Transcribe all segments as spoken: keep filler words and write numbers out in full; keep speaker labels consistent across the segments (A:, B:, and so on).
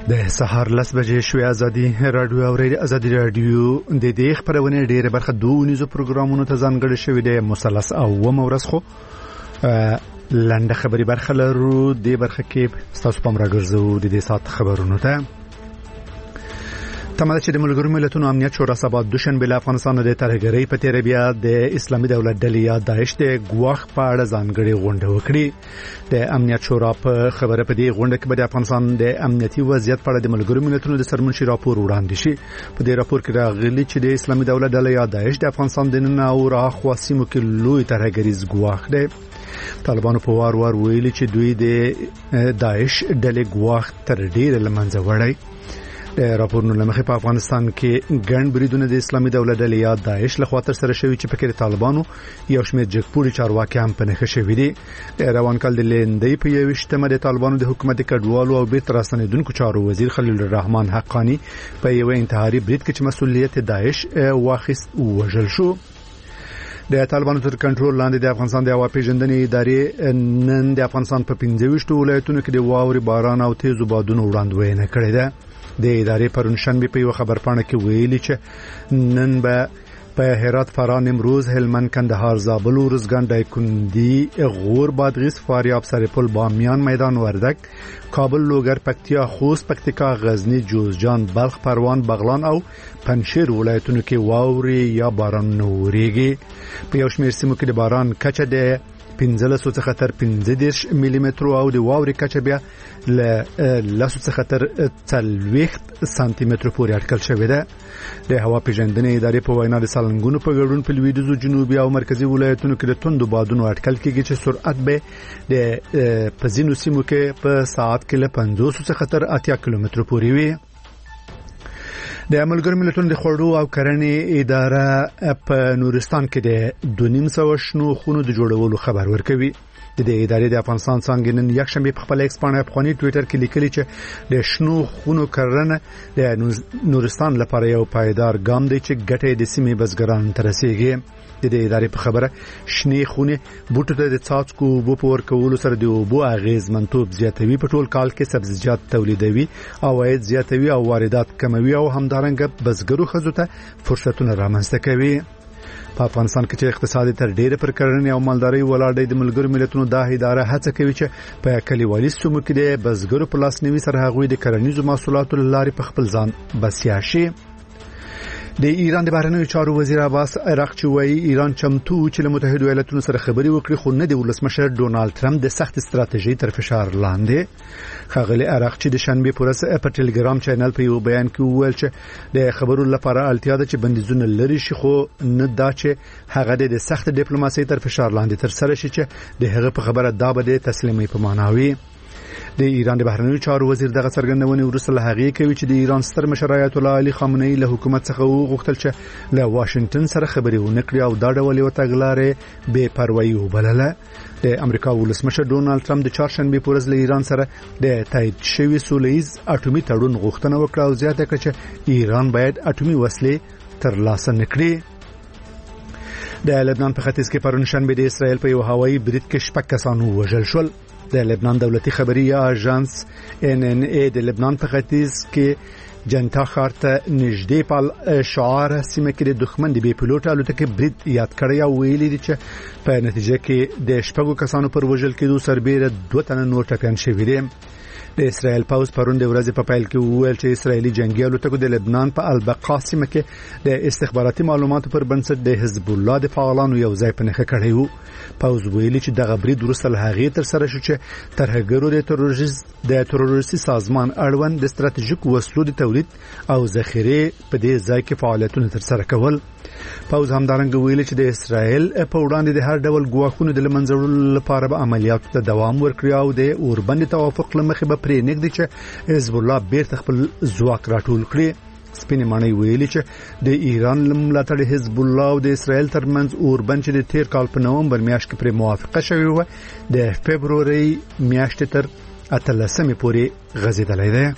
A: د سهار لس بجې شوې ازادي رادیو اوري ازادي رادیو د دې خبرونه ډېره برخه دوه نيزو پروګرامونو ته ځانګړې شوې ده مثلث او ومورس خو لنډه خبري برخه لرو د برخه کې تاسو پام راګرځو د دې سات خبرونو ته تماده چې د ملګرو ملتونو امنیت شورا سبا دوشنبه له افغانستان د ترهګرۍ په تیر بیا د اسلامي دولت ډلې یا داعش د ګواښ په اړه ځانګړې غونډه وکړي د امنیت شورا په خبره په دې غونډه کې د افغانستان د امنیتي وضعیت په اړه د ملګرو ملتونو د سرمنشي راپور وړاندې شي په دې راپور کې راغلي چې د اسلامي دولت ډلې یا داعش د افغانستان د نن او راخوا سیمو کې لوی ترهګریز ګواښ دی طالبانو په وار وار ویلي چې دوی د داعش ډلې ګواښ تر ډیره لمنځه وړي راپورونه لمخې په افغانستان کې ګڼ بریدونه د اسلامي دولت ډلې یا داعش له خوا تر سره شوي چې پکې طالبانو یو شمېر جګپوري چارواکي هم په نښه شوي دي روان کال د لیندۍ په یوویشتمه د طالبانو د حکومت کډوالو او بیرته راستنېدونکو چارو وزیر خلیل الرحمن حقانی په یو انتحاري برید کې چې مسؤلیت داعش واخیست وژل شو د طالبانو تر کنټرول لاندې د افغانستان د هوا پیژندنې ادارې نن د افغانستان په پنځه ویشت ولایتونو کې د واوري باران او تیزو بادونو وړاندوینه کړې ده د ادارې پرون شنبه په یو خبرپاڼه کې ویلي چې نن به په هرات فراه نیمروز هلمند کندهار زابل ورزګان دایکندي غور بادغیس فاریاب سرپل بامیان میدان وردک کابل لوګر پکتیا خوست پکتیکا غزنی جوزجان بلخ پروان بغلان او پنځیر ولایتونو کې واوري یا باران نوريږي په یو شمېر سیمو کې د باران کچه د پنځه څخه تر پنځه دېرش ملي متر او د واوري کچه بیا ل لاسو څخه تر څلوېښت سانتي متر پورې اټکل شوې ده د هوا پیژندنې ادارې په وینا د سالنګونو په ګډون په لویدیځو جنوبي او مرکزي ولایتونو کې د توندو بادونو اټکل کېږي چې سرعت به د پزینو سیمو کې په ساعت کې له پنځوس څخه تر اتیا کیلومتر پورې وي د ملګرو ملتونو د خوړو او کرنې اداره په نورستان کې د دوه نیم سوه شنو خونو د جوړولو خبر ورکوي د ادارې د افغانستان څنګه نن یک شنبه په خپل ایکس باندې افغاني ټوئیټر کې لیکلي چې د شنو خونو کرنه د نورستان لپاره یو پایدار ګام دی چې ګټه د سیمې بزګرانو ته رسیږي د دې ادارې په خبره شنې خونې بوټو ته د څاڅکو اوبو په ورکولو سره د اوبو اغیزمنتوب زیاتوي په ټول کال کې سبزیجات تولیدوي عواید زیاتوي او واردات کموي او همدارنګه بزګرو خزو ته فرصتونه رامنځته کوي په افغانستان کې چې اقتصادي تر ډیره پر کرنې او مالدارۍ ولاړ د ملګرو ملتونو د اداره هڅه کوي چې په کلیوالي سیمو کې د بزګرو په لاس نیوي سره هغوی د کرنیزو محصولاتو لارې په خپل ځان بسیا شي د ایران د بهرنیو چارو وزیر عباس عراقچي وایي ایران چمتو چې له متحده ایالاتونو سره خبري وکړي خو نه د ولسمشر ډونالد ترامپ د سخت استراتیژي تر فشار لاندې خغلی عراقچي د شنبه پورس په ټلګرام چینل په یو بیان کې وویل چې د خبرو لپاره اړتیا ده چې بندیزونه لري شي خو نه دا چې هغه د سخت ډیپلوماسي تر فشار لاندې تر سره شي چې د هغه په خبره دا به د تسلیمي په معناوي د ایران د بهرنیو چارو وزیر دغه څرګندونې وروسته له هغې کوي چې د ایران ستر مشر آیت الله علي خامنه‌ای له حکومت څخه وغوښتل چې له واشنگټن سره خبرې ونکړي او دا ډول یو تګلارې بې پروايي وبلله د امریکا ولسمشر ډونالد ترامپ د چهارشنبه په ورځ له ایران سره د تایید شوی سولهییز اټومي تړون غوښتنه وکړه او زیاته کړه چې ایران باید اټومي وسلې ترلاسه نکړي د لبنان په ختیځ کې پرون شنبه د اسرائیل په یو هوایي برید کې شپږ کسان وژل شول د لبنان دولتي خبري اژانس ان ان ای د لبنان په ختیځ کې جنتا ښار ته نږدې په شعار سیمه کې د دښمن د بي پيلوټ الوتکې برید یاد کړی او ویلي دي چې په نتیجه کې د شپږو کسانو پر وژل کېدو سربېره دوه تنه نور ټپيان شوي دي د اسرائیل پاوز پرون د ورځې په پیل کې وویل چې اسرایلی جنگي الوتکو د لبنان په البقا سیمه کې د استخباراتي معلوماتو پر بنسټ د حزب الله د فعالانو یو ځای په نښه کړی وو پاوز ویلي چې دغه برید وروسته له هغې تر سره شو چې ترهګرو د تروریست د تروریستي سازمان اړوند د ستراتیژیک وسلو د تولید او ذخیره په دې ځای کې فعالیتونه تر سره کول پاوز همدارنګه ویلي چې د اسرائیل په وړاندې د هر ډول ګواښونو د لمنځلو لپاره به عملیاتو ته دوام ورکړي او د اوربند توافق لمخې به پرې نږدې چې حزب الله بیرته خپل ځواک راټول کړي سپینې معنی ویلي چې د ایران ملاتړ حزب الله او د اسرائیل ترمنځ اوربند چې د تیر کال په نومبر میاشت کې پر موافقه شوې و د فبرवरी میاشتې تر اتلسمې پورې غځېدلې ده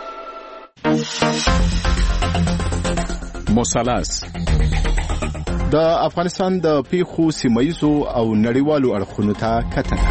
B: مثلث د افغانستان د پیښو سیمایزو او نړیوالو اړخونو ته کتنه.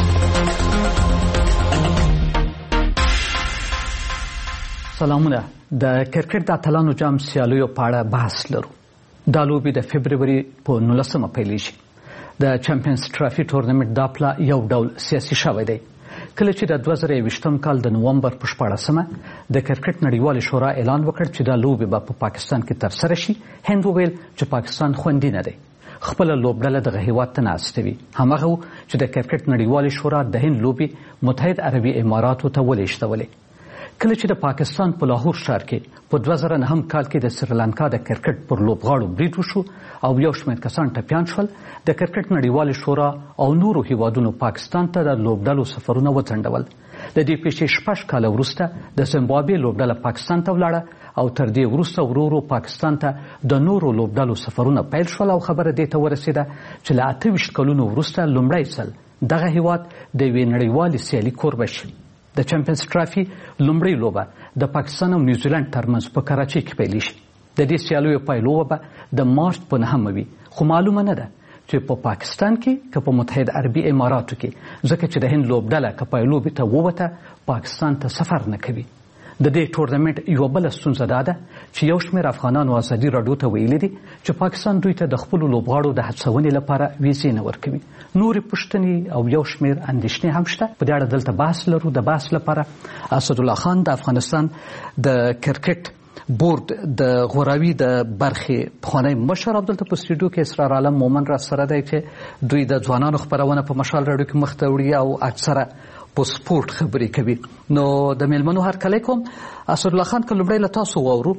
C: سلامونه. د کرکټ د اتلانو جام سیالیو په اړه بحث لرو. دا لوبې د فبروري په نولسمه پیلیږي. د چمپیونز ټرافي ټورنمنټ دا پلا یو ډول سیاسي شوی دی. کله چې د دوه زره یوویشتم کال د نومبر په شپاړسمه د کرکټ نړیوالې شورا اعلان وکړ چې دا لوبې به په پاکستان کې ترسره شي، هند وویل چې پاکستان خوندي نه دی. خپله لوبډله دغه هیواد ته ناستې وي. هماغه و چې د کرکټ نړیوالې شورا د هند لوبې متحد عربي اماراتو ته ولېږدولې. کله چې د پاکستان په لاهور ښار کې په دوه زره نهم کال کې د سریلانکا د کرکټ پر لوبغاړو برید وشو او یو شمېر کسان ټپیان شول، د کرکټ نړیوالې شورا او نورو هیوادونو پاکستان ته د لوبډلو سفرونه وځنډول. د دې پیښې شپږ کاله وروسته د زیمبابوې لوبډله پاکستان ته ولاړه او تر دې وروسته ورو ورو پاکستان ته د نورو لوبډلو سفرونه پیل شول او خبره دې ته ورسېده چې له اته ویشت کلونو وروسته لومړی ځل دغه هیواد د یوې نړیوالې سیالي کوربه شي. د چمپیونز ټرافي لومړۍ لوبه د پاکستان او نیوزیلند ترمنځ په کراچۍ کې پیلیږي. د دې سیالیو پایلوبه به د مارچ په نهمه وي، خو معلومه نه ده چې په پاکستان کې که په متحد عربي اماراتو کې، ځکه چې د هند لوبډله که پایلوبې ته ووته پاکستان ته سفر نه کوي. د دې ټورنمنټ یوه بله ستونزه دا ده چې یو شمېر افغانانو ازادي راډیو ته ویلي دي چې پاکستان دوی ته د خپلو لوبغاړو د هڅونې لپاره ویزې نه ورکوي. نورې پوښتنې او یو شمېر اندېښنې هم شته. په دې اړه دلته بحث لرو. د بحث لپاره اسدالله خان د افغانستان د کرکټ بورډ د غوراوي د برخې پخوانی مشر، او دلته په سټوډیو کې اسرار عالم مومن را سره دی چې دوی د ځوانانو خپرونه په مشال راډیو کې مخ ته وړي او اکثره په سپورټ خبرې کوي. نو د میلمنو هرکلی کوم. اسدالله خان، که لومړی له تاسو واورو،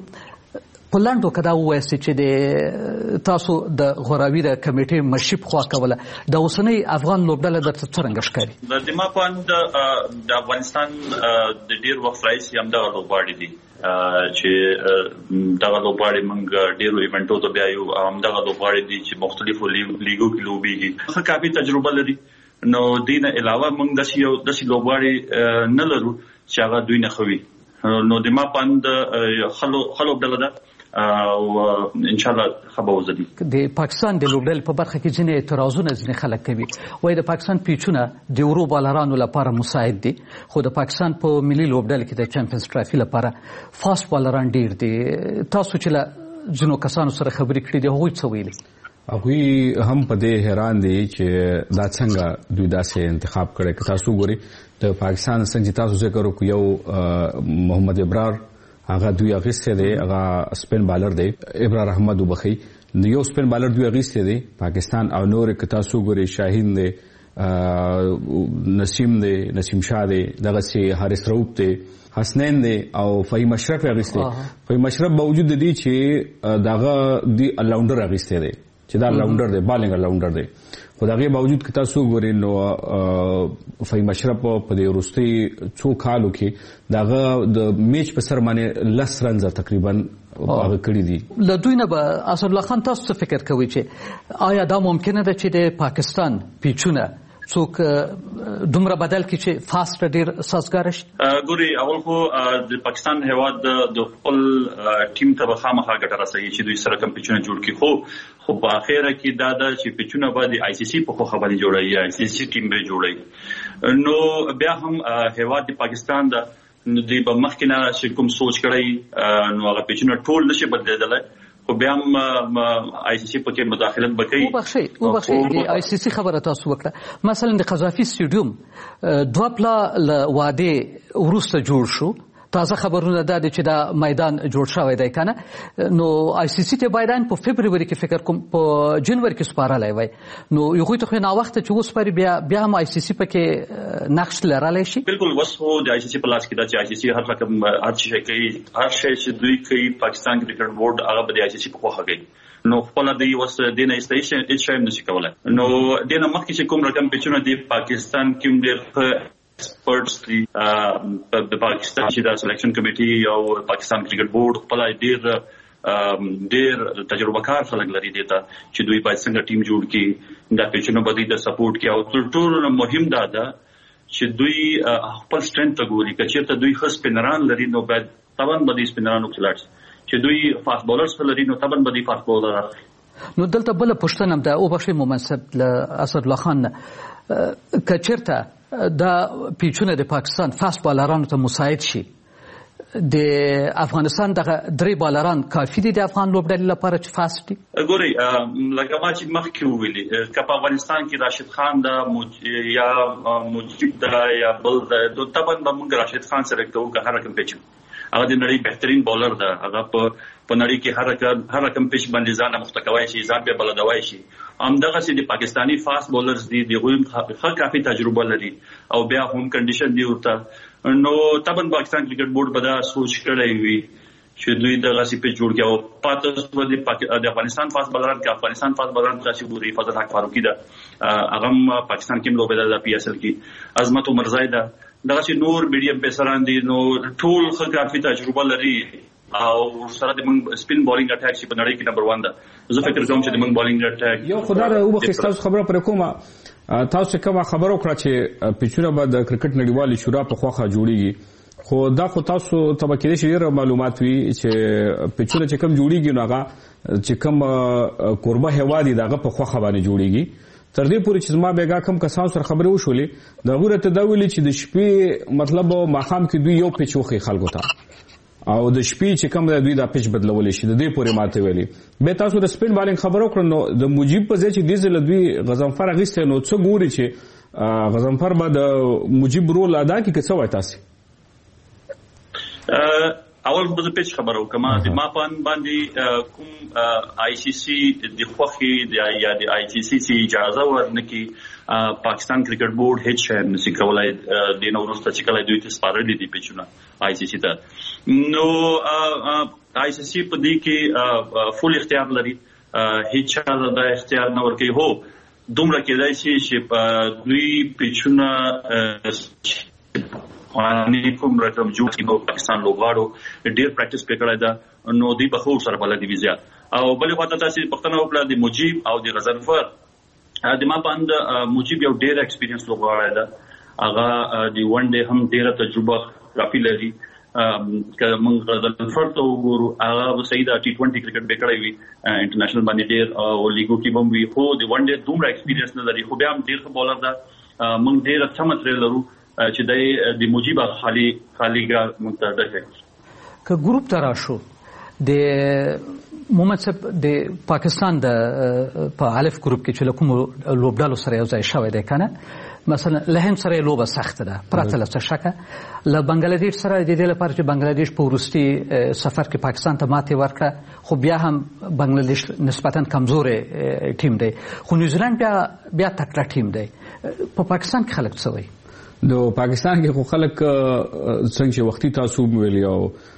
C: په لنډو که دا ووایاست چې د تاسو د غوراوي د کمیټې مشري پخوا کوله، د اوسنۍ افغان لوبډله درته څرنګه ښکاري؟
D: د زما په اند د افغانستان د ډېر وخت راهیسې همدغه لوبغاړي دي چې دغه لوبغاړي موږ ډېرو ایونټو ته بیایو او همدغه لوبغاړي دي چې مختلفو لیګو کې لوبېږي، ښه کافي تجربه لري. نو دې نه علاوه موږ داسې یو داسې لوبغاړي نه لرو چې هغه دوی نه ښه وي. نو د ما په اند ښه لوبډله ده او انشاءالله ښه به وځي. د
C: پاکستان د لوبډلې په برخه کې ځینې اعتراضونه ځینې خلک کوي، وایي د پاکستان پیچونه د ورو بالرانو لپاره مساعد دي، خو د پاکستان په ملي لوبډلې کې د چمپیونز ټرافي لپاره فاست بالران ډیر دي. تاسو چې له ځینو کسانو سره خبرې کړې دي، هغوی څه ویلي؟
E: هغوی هم په دې حیران دي چې دا څنګه دوی داسې انتخاب کړی. که تاسو ګورئ د پاکستان څنګه چې تاسو ذکر وکړو، یو محمد ابرار هغه دوی اغیستی دی، هغه سپین بالر دی، ابرار احمد وبخي یو سپین بالر دوی اغیستی دی پاکستان. او نور که تاسو ګورئ شاهین دی، نسیم دی، نسیم شاه دی، دغسې حارث رؤوف دی، حسنین دی او فهیم اشرف اغیستی. فهیم اشرف باوجود دی چې دغه دی الراونډر اغیستی دی، چې دا راونډر دی، بالینګ راونډر دی، خو دغه باوجود که تاسو ګورئ نو فهیم اشرف په دې وروستي څو کالو کې دغه د میچ په سر باندې لس رنزه تقریبا هغه کړي دي.
C: له دوی نه به اسدالله خان تاسو څه فکر کوئ چې آیا دا ممکنه ده چې د پاکستان پیچونه څوک دومره بدل کړي چې فاست ډېر سازګاره شي؟
D: ګورئ، اول خو د پاکستان هیواد د خپل ټیم ته به خامخا ګټه رسوي چې دوی سره کوم پیچونه جوړ کړي، خو خو په اخره کې دا ده چې پیچونه به د آی سی سی په خوښه باندې جوړوي، آی سی سی ټیم به جوړوي. نو بیا هم هیواد د پاکستان ده، نو دوی به مخکې نه چې کوم سوچ کړی نو هغه پیچونه ټول نشي بدلېدلی، خو بیا هم آی سی سی پکې مداخلت وکړي.
C: وبخښئ وبخښئ د آی سی سی خبره تاسو وکړه. مثلا د قذافي سټیډیوم دوه پلا له وعدې وروسته جوړ شو، تازه خبرونه دا دي چې دا میدان جوړ شوی دی که نه، نو آی سی سی ته باید په فبروري کې فکر کوم په جنوري کې سپارلی وای، نو هغوی ته خو ناوخته چې وسپاري بیا بیا هم آی سی سی پکې نقش لرلی شي.
D: بالکل اوس خو د آی سی سی په لاس کې ده چې آی سی سی هر رقم هر شی کوي، هر شی چې دوی کوي پاکستان کرکټ بورډ هغه به د آی سی سی په خوښه کوي. نو خپل د یو وس دینه استیشن هیڅ شی هم نشي کولای. نو دینه مخکې چې کوم رقم پیچونه دی پاکستان کې ډېر ایکسپرټس دي د پاکستان چې د سلیکشن کمیټي او پاکستان کرکټ بورډ خپل ډېر ډېر تجربه کار خلک لري دي ته چې دوی باید څنګه ټیم جوړ کړي، دا پیچونه به دوی د سپورټ کې. او تر ټولو مهم دا ده چې دوی خپل سټرنث ته ګوري، که چېرته دوی ښه سپینران لري نو باید طبعا به دوی سپینرانو کې لاړ شي، چې دوی فاست بولرز لري نو طبعا به دوی فاست بولر
C: نو دلته بل پښتنه ده او بخښي مومنصب له اسد الله خان کچرته دا پیچونه د پاکستان فاست بالرانو ته مساعد شي د افغانستان دغه درې بالران کافي دي د افغان لوبډلې لپاره چې فاست دي؟
D: ګوري لکه ما چې مخکې وویلي که په افغانستان کې راشد خان دا یا مجید دا یا بل دا طبعا به موږ راشد خان سره کوو که هر رقم پیچ هغه د نړۍ بهترین بالر ده هغه په په نړۍ کې هر رقم هر رقم پیچ باندې ځان مختکوي شي ځان به بلدوي شي همدغه سي د پاکستانی فاست بالرز دي دغه ښه کافي تجربه لري او بیا هم کنډیشن دی ورته نو طبعا پاکستان کرکټ بورډ به دا سوچ کړی وي چې دوی دغه سي پیچ جوړ کړي او پاتې د افغانستان فاست بالران کې افغانستان فاست بالران تاسو ګوري فضل حق فاروقي دا هغه پاکستان کې لوبېدل د پی اس ال کې عظمت عمر زاید دغه سي نور میډیم پیسران دي نو ټول ښه کافي تجربه لري او سره د من سپین بالینګ اٹیک شي په نړۍ کې نمبر ون ده زه فکر کوم چې د من بالینګ اٹیک
E: یو خدای او بخښتاس خبره پر کومه تاسو کوم خبرو کړه چې پیچونه به د کرکټ نړیوالې شورا په خوخه جوړیږي خو دا خو تاسو ته کې ډېر معلومات وي چې پیچونه چې کوم جوړیږي نو هغه چې کوم قربه هوادي دغه په خوخه باندې جوړیږي تر دې پورې چې ما بیګه کم کسان سره خبرې وشولې دا غوړه ته دا ویلي چې د شپې مطلب ماخام کې دوی یو پیچ وخی خلکو ته او د شپې چې کوم د دوی دا پیچ بدلول شي د دې پورې ماته ویلي به تاسو د سپین بالینګ خبرو کړو نو د مجیب په ځای چې دیزل دوی غزنفر غیسته نو څه ګوري چې غزنفر به د مجیب رول ادا کوي که څه وای تاسو
D: اول به پیچ خبرو کما د ما پان باندې کوم آی سی سی د خوخي د یا د آی سی سی سی اجازه ورنکي پاکستان کرکټ بورډ هیڅ شي نشي کولای د نو ورسته چې کله دوی ته سپارل دي پیچونه آی سی سی ته نو آی سی سی په دې کې فول اختیار لري هیڅ چا د اختیار نه ورکي هو دومره کېدای شي چې دوی پیچونه قانوني کوم رقم جوړ کړي نو پاکستان لوبغاړو ډیر پریکټیس پکړای دا نو دی بخور سره بلدي ویزا او بلې خاطر تاسو پښتنه وکړه د مجیب او د غزنفر د ما باند مجیب یو ډیر ایکسپیرینس لوبغاړی دا هغه د ون ډے هم ډیره تجربه کافي لري که موږ غزنفر ته وګورو هغه سیدا ټي ټوئنټي کرکټ پکړای وي انټرنیشنل باندې ډیر او لیګو کې هم وي خو د ون ډے دومره ایکسپیرینس نه لري خو بیا هم ډیر ښه بولر دا موږ ډیر ښه ماتریال لرو چې د مجیب خالی خالیګه منتظر دی
C: که ګروپ تراشو د مومنصب د پاکستان د په الف ګروپ کې چې کوم لوبډالو سره یو ځای شوی دی کنه مثلا لهند سره لوبه سخت ده پرته له شکه له بنگلاديش سره د دې لپاره چې بنگلاديش په ورستي سفر کې پاکستان ته ماته ورکړه خو بیا هم بنگلاديش نسبتا کمزورې ټیم دی خو نیوزیلند بیا بیا تکړه ټیم دی په پاکستان کې خلک څه وایي
E: د پاکستان کې خو خلک څنګه چې وختي تاسو ویلی او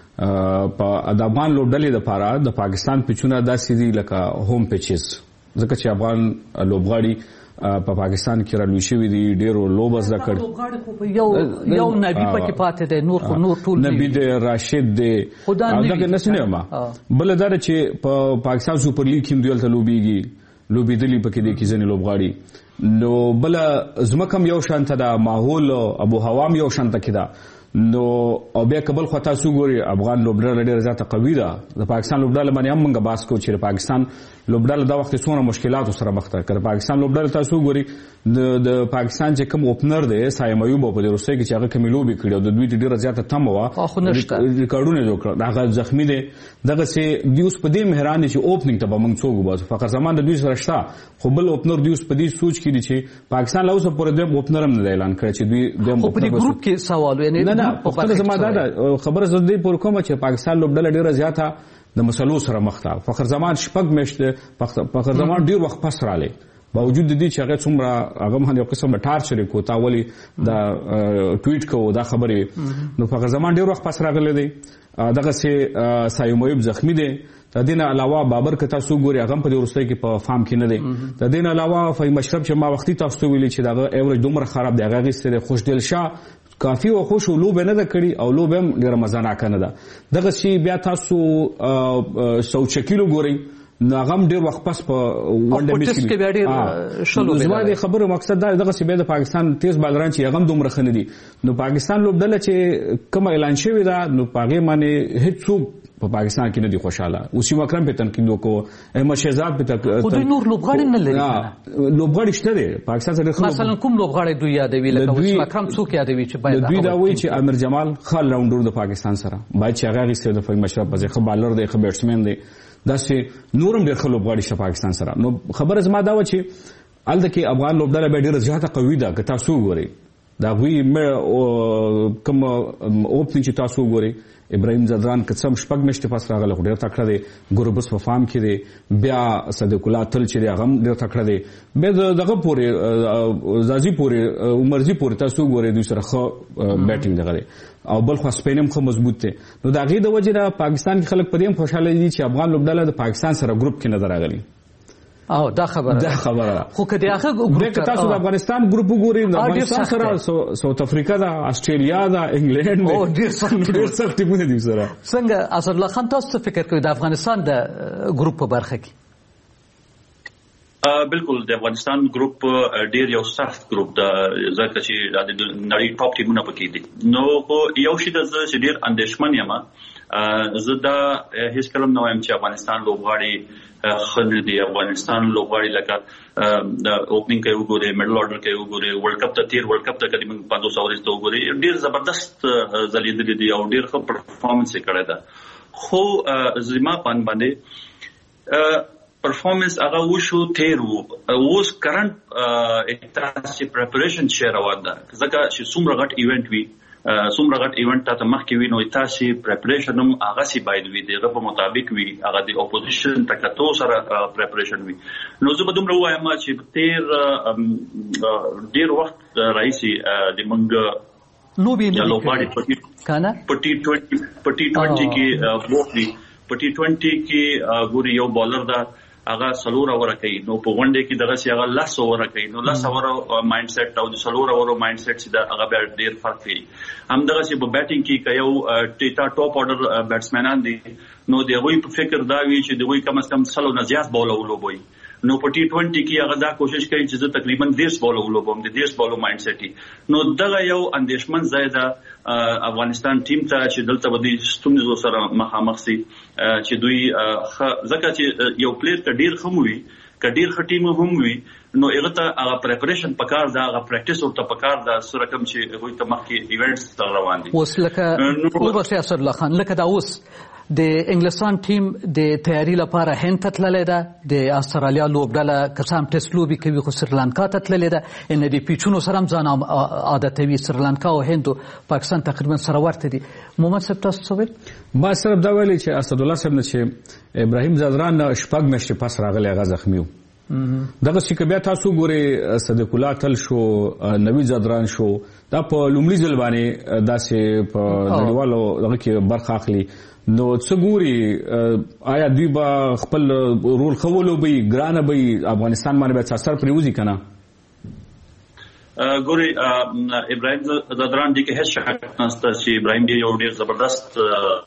E: په د افغان لوبډلې لپاره د پاکستان پیچونه داسې دي لکه هوم پیچز ځکه چې افغان لوبغاړي په پاکستان کې رالوي شوي دي ډېرو لوبه زده کړ
C: یو یو نبی پکې پاتې دی نور خو نور ټول
E: نبی دی راشد دی دغه نسنه ما بل دا چې په پاکستان سوپر لیګ کې دوی ته لوبيږي لوبېدلي پکې دي کې ځنې لوبغاړي نو بل زمکم یو شانته دا ماحول ابو هوام یو شانته کده نو او بیا کبل خو تاسو ګوري افغان لوبډال ډېر زیاته قوي ده د پاکستان لوبډال باندې هم موږ باس کو چې پاکستان لوبډال دا وخت څونه مشکلات سره مخ ته کړ پاکستان لوبډال تاسو ګوري د پاکستان چې کوم اوپنر دی سایم ایوب په دې روسي کې چې هغه کوم لوبي کړو د دوی ډېر زیاته تم و ریکارډونه جوړ کړ هغه زخمی دی دغه سي دیوس په دې مهران چې اوپننګ ته به موږ څوک وباسو فقط زمان د دوی سره شته خو بل اوپنر دیوس په دې سوچ کړي چې پاکستان له اوسه پورې د اوپنر هم نه اعلان کړی چې دوی د
C: په دې ګروپ کې سوال یعنی
E: په خپل زما دا خبره زده پر کومه چې پاکستان لوبډل ډیره زیاته د مسلو سره مخ ته فخر زمان شپږ میشته فخر زمان ډیر وخت پس رااله باوجود دې چې هغه څومره هغه باندې یو قسم ټارچر کو تا ولی دا ټویټ کو دا خبره نو فخر زمان ډیر وخت پس راغلی دی دغه سي سایمویب زخمی دی د دې نه علاوه بابر کته سو ګوري هغه په ورستۍ کې په فارم کې نه دی د دې نه علاوه فهم مشرب چې ما وختي تاسو ویلي چې دا ایوریج دومره خراب دی هغه غیسته خوشدل شاه کافي او خوش لوب نه ده کړی او لوب هم ډیره مزه نه کنه ده دغه شی بیا تاسو سوچ کیلو ګوري نو هغه ډیر وخت پس په ونډه میچ کې
C: بیا ډیر شلو
E: زما د خبرو مقصد دا دغه چې د پاکستان تیز بالران چې هغه دومره خنه دي نو پاکستان لوبډله چې کوم اعلان شوی دا نو پاګه باندې هیڅ څوک په پاکستان کې نه دي خوشاله وسیم اکرم په تنقید وکړو احمد شهزاد په تنقید
C: خو دوی نور لوبغاړي نه لري
E: لوبغاړي شته دي پاکستان سره
C: مثلا کوم لوبغاړي دوی یادوي لکه وسیم اکرم څوک یادوي چې باید
E: دوی دا وایي چې امیر جمال خال راونډر د پاکستان سره باید چې هغه غیسته د فهم مشرف په ځخه بالر دی خو بیټسمن دی دا چې نورم ډېر خلک غواړي چې پاکستان سره نو خبره زما دا و چې الته کې افغان لوبډله به ډېر زیاته قوي ده که تاسو وګورئ دا غوي کوم اوپننګ چې تاسو وګورئ ابراهیم زدران قسم شپږ میاشتې پس راغله ډېر تکړه دی ګوربس په فارم کې دی بیا صدیق الله تل چې هغه ډېر تکړه دی به دغه پورې زازي پورې عمرزي پورې تاسو وګورئ دوی سره خو بیټینګ دغه دی او بل خو سپینم خو مضبوط دی نو دا غي د وجه د پاکستان کې خلک په دې خوشاله دي چې افغان لوبډله د پاکستان سره ګروپ کې نظر راغلي
C: او دا خبره
E: دا خبره
C: خو کدی هغه ګروپ
E: تاسو د افغانستان ګروپ وګورئ د افغانستان سره ساوث افریقا دا استرالیا دا انګلند
C: او ډیر سخت
E: ډیر سخت ټیمونه دي سره
C: څنګه اسد الله خان تاسو فکر کوئ د افغانستان د ګروپ په برخه کې
D: بالکل د افغانستان ګروپ ډیر یو سخت ګروپ د ځکه چې د نړۍ ټاپ ټیمونه پکې دي نو یو شی د چې ډیر اندېښمن یم زه دا هیڅ کلم نه وایم چې افغانستان لوبغاړي خنه دي افغانستان لوبغاړي لکه د اوپننګ کې وګورئ میډل اورډر کې وګورئ ورلد کپ ته تیر ورلد کپ ته کله موږ پنځوس اورز ته وګورئ ډیر زبردست ځلیدل دي او ډیر ښه پرفارمنس یې کړی ده خو زما پان باندې پرفارمنس هغه وشو تیر وو اوس کرنٹ اکتاسي پریپریشن شي روان ده ځکه چې څومره غټ ایونت وي څومره غټ ایونت ته مخکې وي نو تاسو پریپریشن هم هغه سي باید وي دغه په مطابق وي هغه د اپوزیشن تکتو سره پریپریشن وي نو زه به دومره وایم چې تیر ډیر وخت راځي د منګ
C: نو به
D: نه لوباړي
C: کنه
D: پټي ټوئنټي پټي ټوئنټي کې ووخلي پټي ټوئنټي کې ګوري یو بالر دا هغه سلور اور کوي نو په غونډه کې دغه سي هغه لاس اور کوي نو لاس اور مایند سیټ او د سلور اور مایند سیټ چې دا هغه به ډیر فرق کوي هم دغه سي په بیټینګ کې کيو ټیټا ټاپ اورډر بیټسمنان دي نو دغه په فکر دا وی چې دغه کم از کم سلو نه زیات بول ولوبوي نو په ټي ټوئنټي کې هغه دا کوشش کوي چې زه تقریبا دیش بول ولوبم د دیش بول مایند سیټ نو دغه یو اندېښمن زیاده افغانستان ټیم ته چې دلته ودی ستونزو سره مخامخ سي چې دوی ځکه چې یو پلیئر ډیر خموي کډیر خټیم هم وي نو هغه ته هغه پریپریشن پکار دا هغه پریکټیس ورته پکار دا سره کوم چې هغه ته مخکې ایونټس روان دي
C: اوس لکه او بس اسد الله خان لکه دا اوس د انګلستان ټیم د تیاری لپاره هند ته تللی ده د استرالیا لوبډله کسان ټیسټ لوبي کوي خو سریلانکا ته تللی ده ان د پیچونو سره هم ځان عادتوي سریلانکا او هند پاکستان تقریبا سره ورته دي محمد صاحب تاسو څه ویل
E: ما صرف دا ویلي چې اسد الله صاحب نه چې ابراهیم زدران شپږ میاشتې پس راغلی هغه زخمی و دغه چې بیا تاسو ګورئ صدیق الله تل شو نوید زدران شو دا په لومړي ځل باندې داسې په نړیوالو دغه کې برخه اخلي نو څه ګوري آیا دوی به خپل رول خولو به ګرانه به افغانستان باندې به اثر پریوزي کنه
D: ګوري ابراهیم زدران دي کې هیڅ شک نشته چې ابراهیم دی یو ډیر زبردست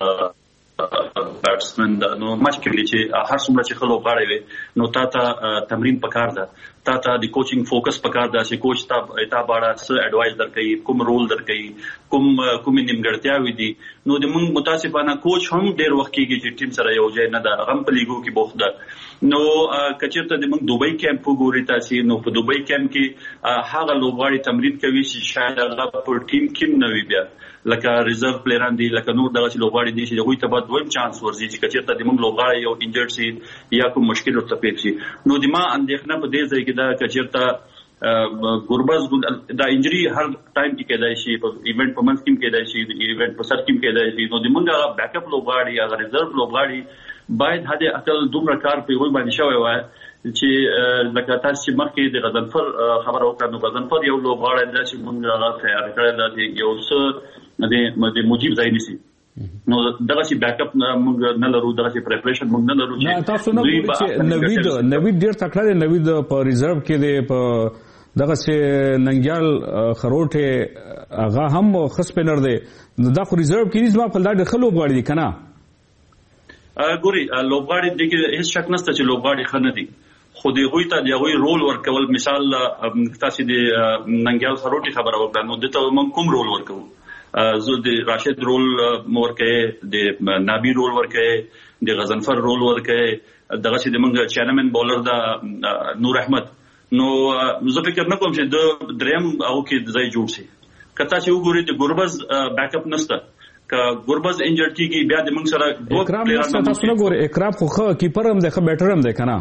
D: بیټسمن نو مچ کې چې هر څومره چې خلک غواړي وي نو تا ته تمرین پکار ده تا ته د کوچینګ فوکس پکار ده چې کوچ تا تا باندې څه اډوایس درکړي کوم رول درکړي کوم کوم نیمګړتیاوي دي نو د موږ متاسفانه کوچ هم ډیر وخت کېږي چې ټیم سره یو ځای نه ده غم په لیګو کې بوخت ده نو کچېرته د موږ دوبۍ کیمپ وګوري تاسو نو په دوبۍ کیمپ کې هغه لوبغاړي تمرین کوي چې شاید هغه په ټیم کې نه وي بیا لکه ریزرو پلیران دي لکه نور دغه لوبغاړي دي چې دوی ته به دویم چانس ورځي چې کچېرته د موږ لوبغاړي یو انجرډ شي یا کوم مشکل ورته پیښ شي نو د ما اندېښنه په دې ځای کې دا کچېرته ګوربز دا انجری هر ټایم کې کېدای شي په ایونت په منځ کې کېدای شي د ایونت په سر کې کېدای شي نو د موږ بیک اپ لوبغاړي یا ریزرو لوبغاړي باید هدا عقل دومره کار په وای باندې شوی وای چې لکه تاسو چې مخکې د غزنفر خبرو وکړو نو غزنفر یو لوبغاړی دی چې موږ هغه تیار کړی دی یو څه د موجب ځای نشي نو دغه چې بیک اپ موږ نه لرو دغه چې پریپریشن موږ نه لرو
E: چې تاسو نه چې نوید نوید ډیر تکړه دی نوید په ریزرو کې دی په دغه چې ننګیال خروټه هغه هم خص پنر دی دا خو ریزرو کې نس ما په لاره خلوب غواړي کنه
D: ګوري لوبغاړي د کې هیڅ شک نشته چې لوبغاړي خنه دي خو د غوي ته د غوي رول ورکول مثال تاسو د ننګیال خروټي خبره وکړه نو دته موږ کوم رول ورکو زه د راشد رول ورکه د نابی رول ورکه د غزنفر رول ورکه دغه چې د موږ چیرمن بولر د نور احمد نو زه فکر نه کوم چې د دریم او کې ځای جوړ شي کته چې وګورئ د ګوربز بیک اپ نشته ک ګوربز انجر کیږي بیا د موږ سره دوه
E: پلیئر تاسو نه ګورئ اکرام خو خو کیپر هم ده خو بیټر هم ده کنه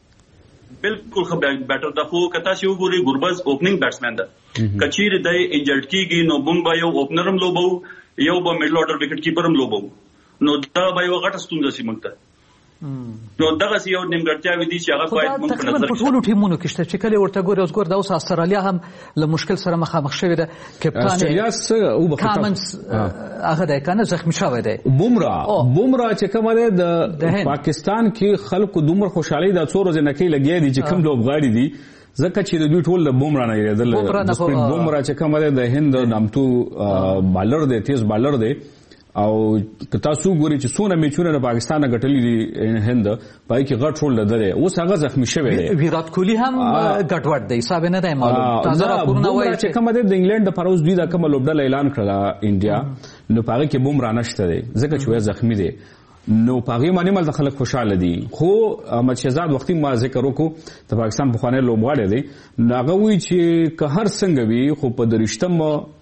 D: بالکل خو بیټر ده خو کته چې وګورئ ګوربز اوپننګ بیټسمن ده کچیر د انجر کیږي نو بوم با یو اوپنر هم لوبو یو به میډل اورډر وکټ کیپر هم لوبو نو دا به یو غټ ستونزه سي موږ ته نو دغه یو نیمګړتیا ودی چې هغه باید موږ په نظر
C: کې ټول ټیمونو کې شته چې کله ورته ګوري اوس ګور د اوس استرالیا هم له مشکل سره مخامخ شوې ده کپټان
E: استرالیا سره او
C: کامنز هغه د کنه زخمی شوی دی
E: بومرا بومرا چې کومه ده د پاکستان کې خلکو دومره خوشحالي د څو ورځې نه کې لګیا دي چې کوم لوبغاړي دي ځکه چې د دوی ټول له بومرا نه لري د بومرا چې کومه ده د هند نامتو بالر دی تیز بالر دی او تاسو ګورئ چې څونه میچونه د پاکستان غټلې دي هند پای کې غټ رول لري اوس هغه زخمی شوی دی
C: ویرات کوهلی هم غټوټ دی حساب نه دی معلوم تازه راپورونه وایي
E: چې کومه د انګلند د پروز دوی د کومه لوبډل اعلان کړل انډیا نو پاره کې بومرا نشته دی ځکه چې وای زخمی دی نو پاغي باندې مل خلک خوشاله دي خو احمد شهزاد وختي ما ذکر وکړو د پاکستان په خوانه لوبغاړي دي ناغه وی چې که هر څنګه وي خو په درشتم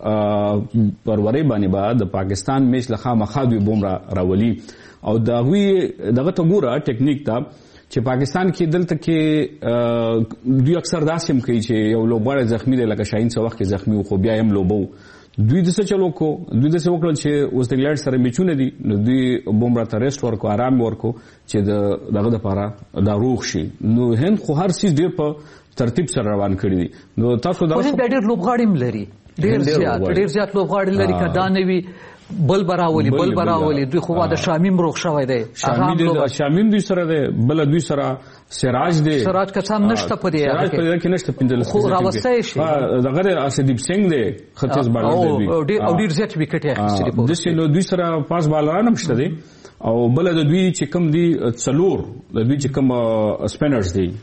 E: پروري باندې با د پاکستان میچ لخوا مخادوي بومرا راولي او دا وی دغه ته ګوره ټیکنیک ته چې پاکستان کې دلته کې دوی اکثر داسې کوي چې یو لوبغاړی زخمی دی لکه شاهین څو وخت کې زخمی خو بیا هم لوبو دوی د څه چلو کو دوی د څه وکړل چې اوس د انګلند سره میچونه دي نو دوی بومرا ته ریسټ ورکو آرام ورکو چې د دغه لپاره دا روغ شي نو هند خو هر څه ډیر په ترتیب سره روان کړی دي نو تاسو دا
C: ډیر لوبغاړي ملري ډیر زیات ډیر زیات لوبغاړي لري کدا نوي بل براولي بل براولي دوی خو د شامیم روغ شوی دی
E: شامیم دوی سره دی بل دوی سره سراج دی
C: سراج کسان نشته په دې
E: سراج په دې کې نشته پندل
C: خو راوستای شي
E: دغه اسدیب سنگ دی خطیز بالر دی
C: او ډیر زیات وکټ یې اخیستلی په
E: دې نو دوی سره پاس بالران هم شته دي او بل د دوی چې کوم دي څلور د دوی چې کوم سپینرز دي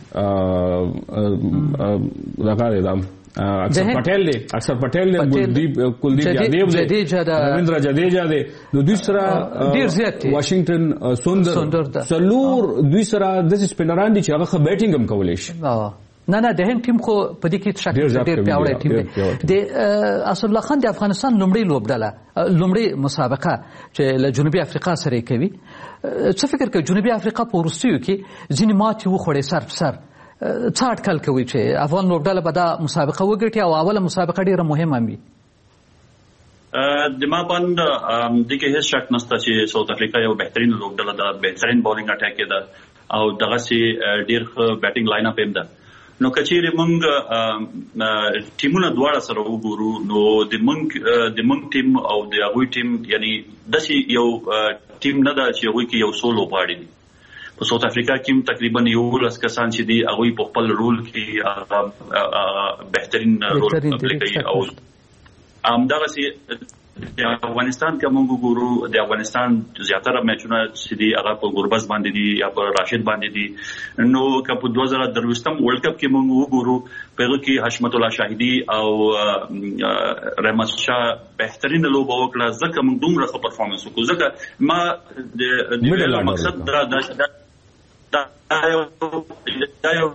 E: دغه دی اکثر پټیل دی اکثر پټیل دی ګلدیپ کلدیپ یادیو دی رویندر جډیجا دی نو دوی سره
C: ډیر زیات دي
E: واشنگټن سوندر څلور دوی سره د سپینران دي چې هغه بیټینګ هم کولای شي
C: نه نه د هند ټیم خو په دې کې شک ډیر پیاوړی ټیم دی د اسد الله خان د افغانستان لومړی لوبډله لومړی مسابقه چې له جنوبي افریقا سره کوي څه فکر کوي جنوبي افریقا په وروستیو کې ځینې ماتې وخوړې سر په سر څه اټکل کوي چې افغان لوبډله به دا مسابقه وګټي او اوله مسابقه ډیره مهمه وي
D: د ما باندې د کې هیڅ شک نشته چې ساوث افریقا یو بهترین لوبډله ده بهترین بولینګ اٹیک ده او دغه سي ډیر بیټینګ لاین اپ هم ده نو کچېره موږ ټیمونه دواړه سره وګورو نو د موږ د موږ ټیم او د هغوی ټیم یعنی داسې یو ټیم نه ده چې هغوی کې یو سولو غواړي په ساوث افریقا کې تقریبا یو لس کسان چې دي هغوی په خپل رول کې بهترین رول پلی کوي او همدغه سي د افغانستان کې موږ ګورو د افغانستان زیاتره میچونه چې دي هغه په ګوربز باندې دي یا په راشد باندې دي نو که په دوه زره درویشتم ورلد کپ کې موږ وګورو په هغه کې حشمت الله شاهدي او رحمت شاه بهترین لوبه وکړه ځکه موږ دومره ښه پرفارمنس وکړو ځکه ما د دې مقصد دا دا دا یو دا یو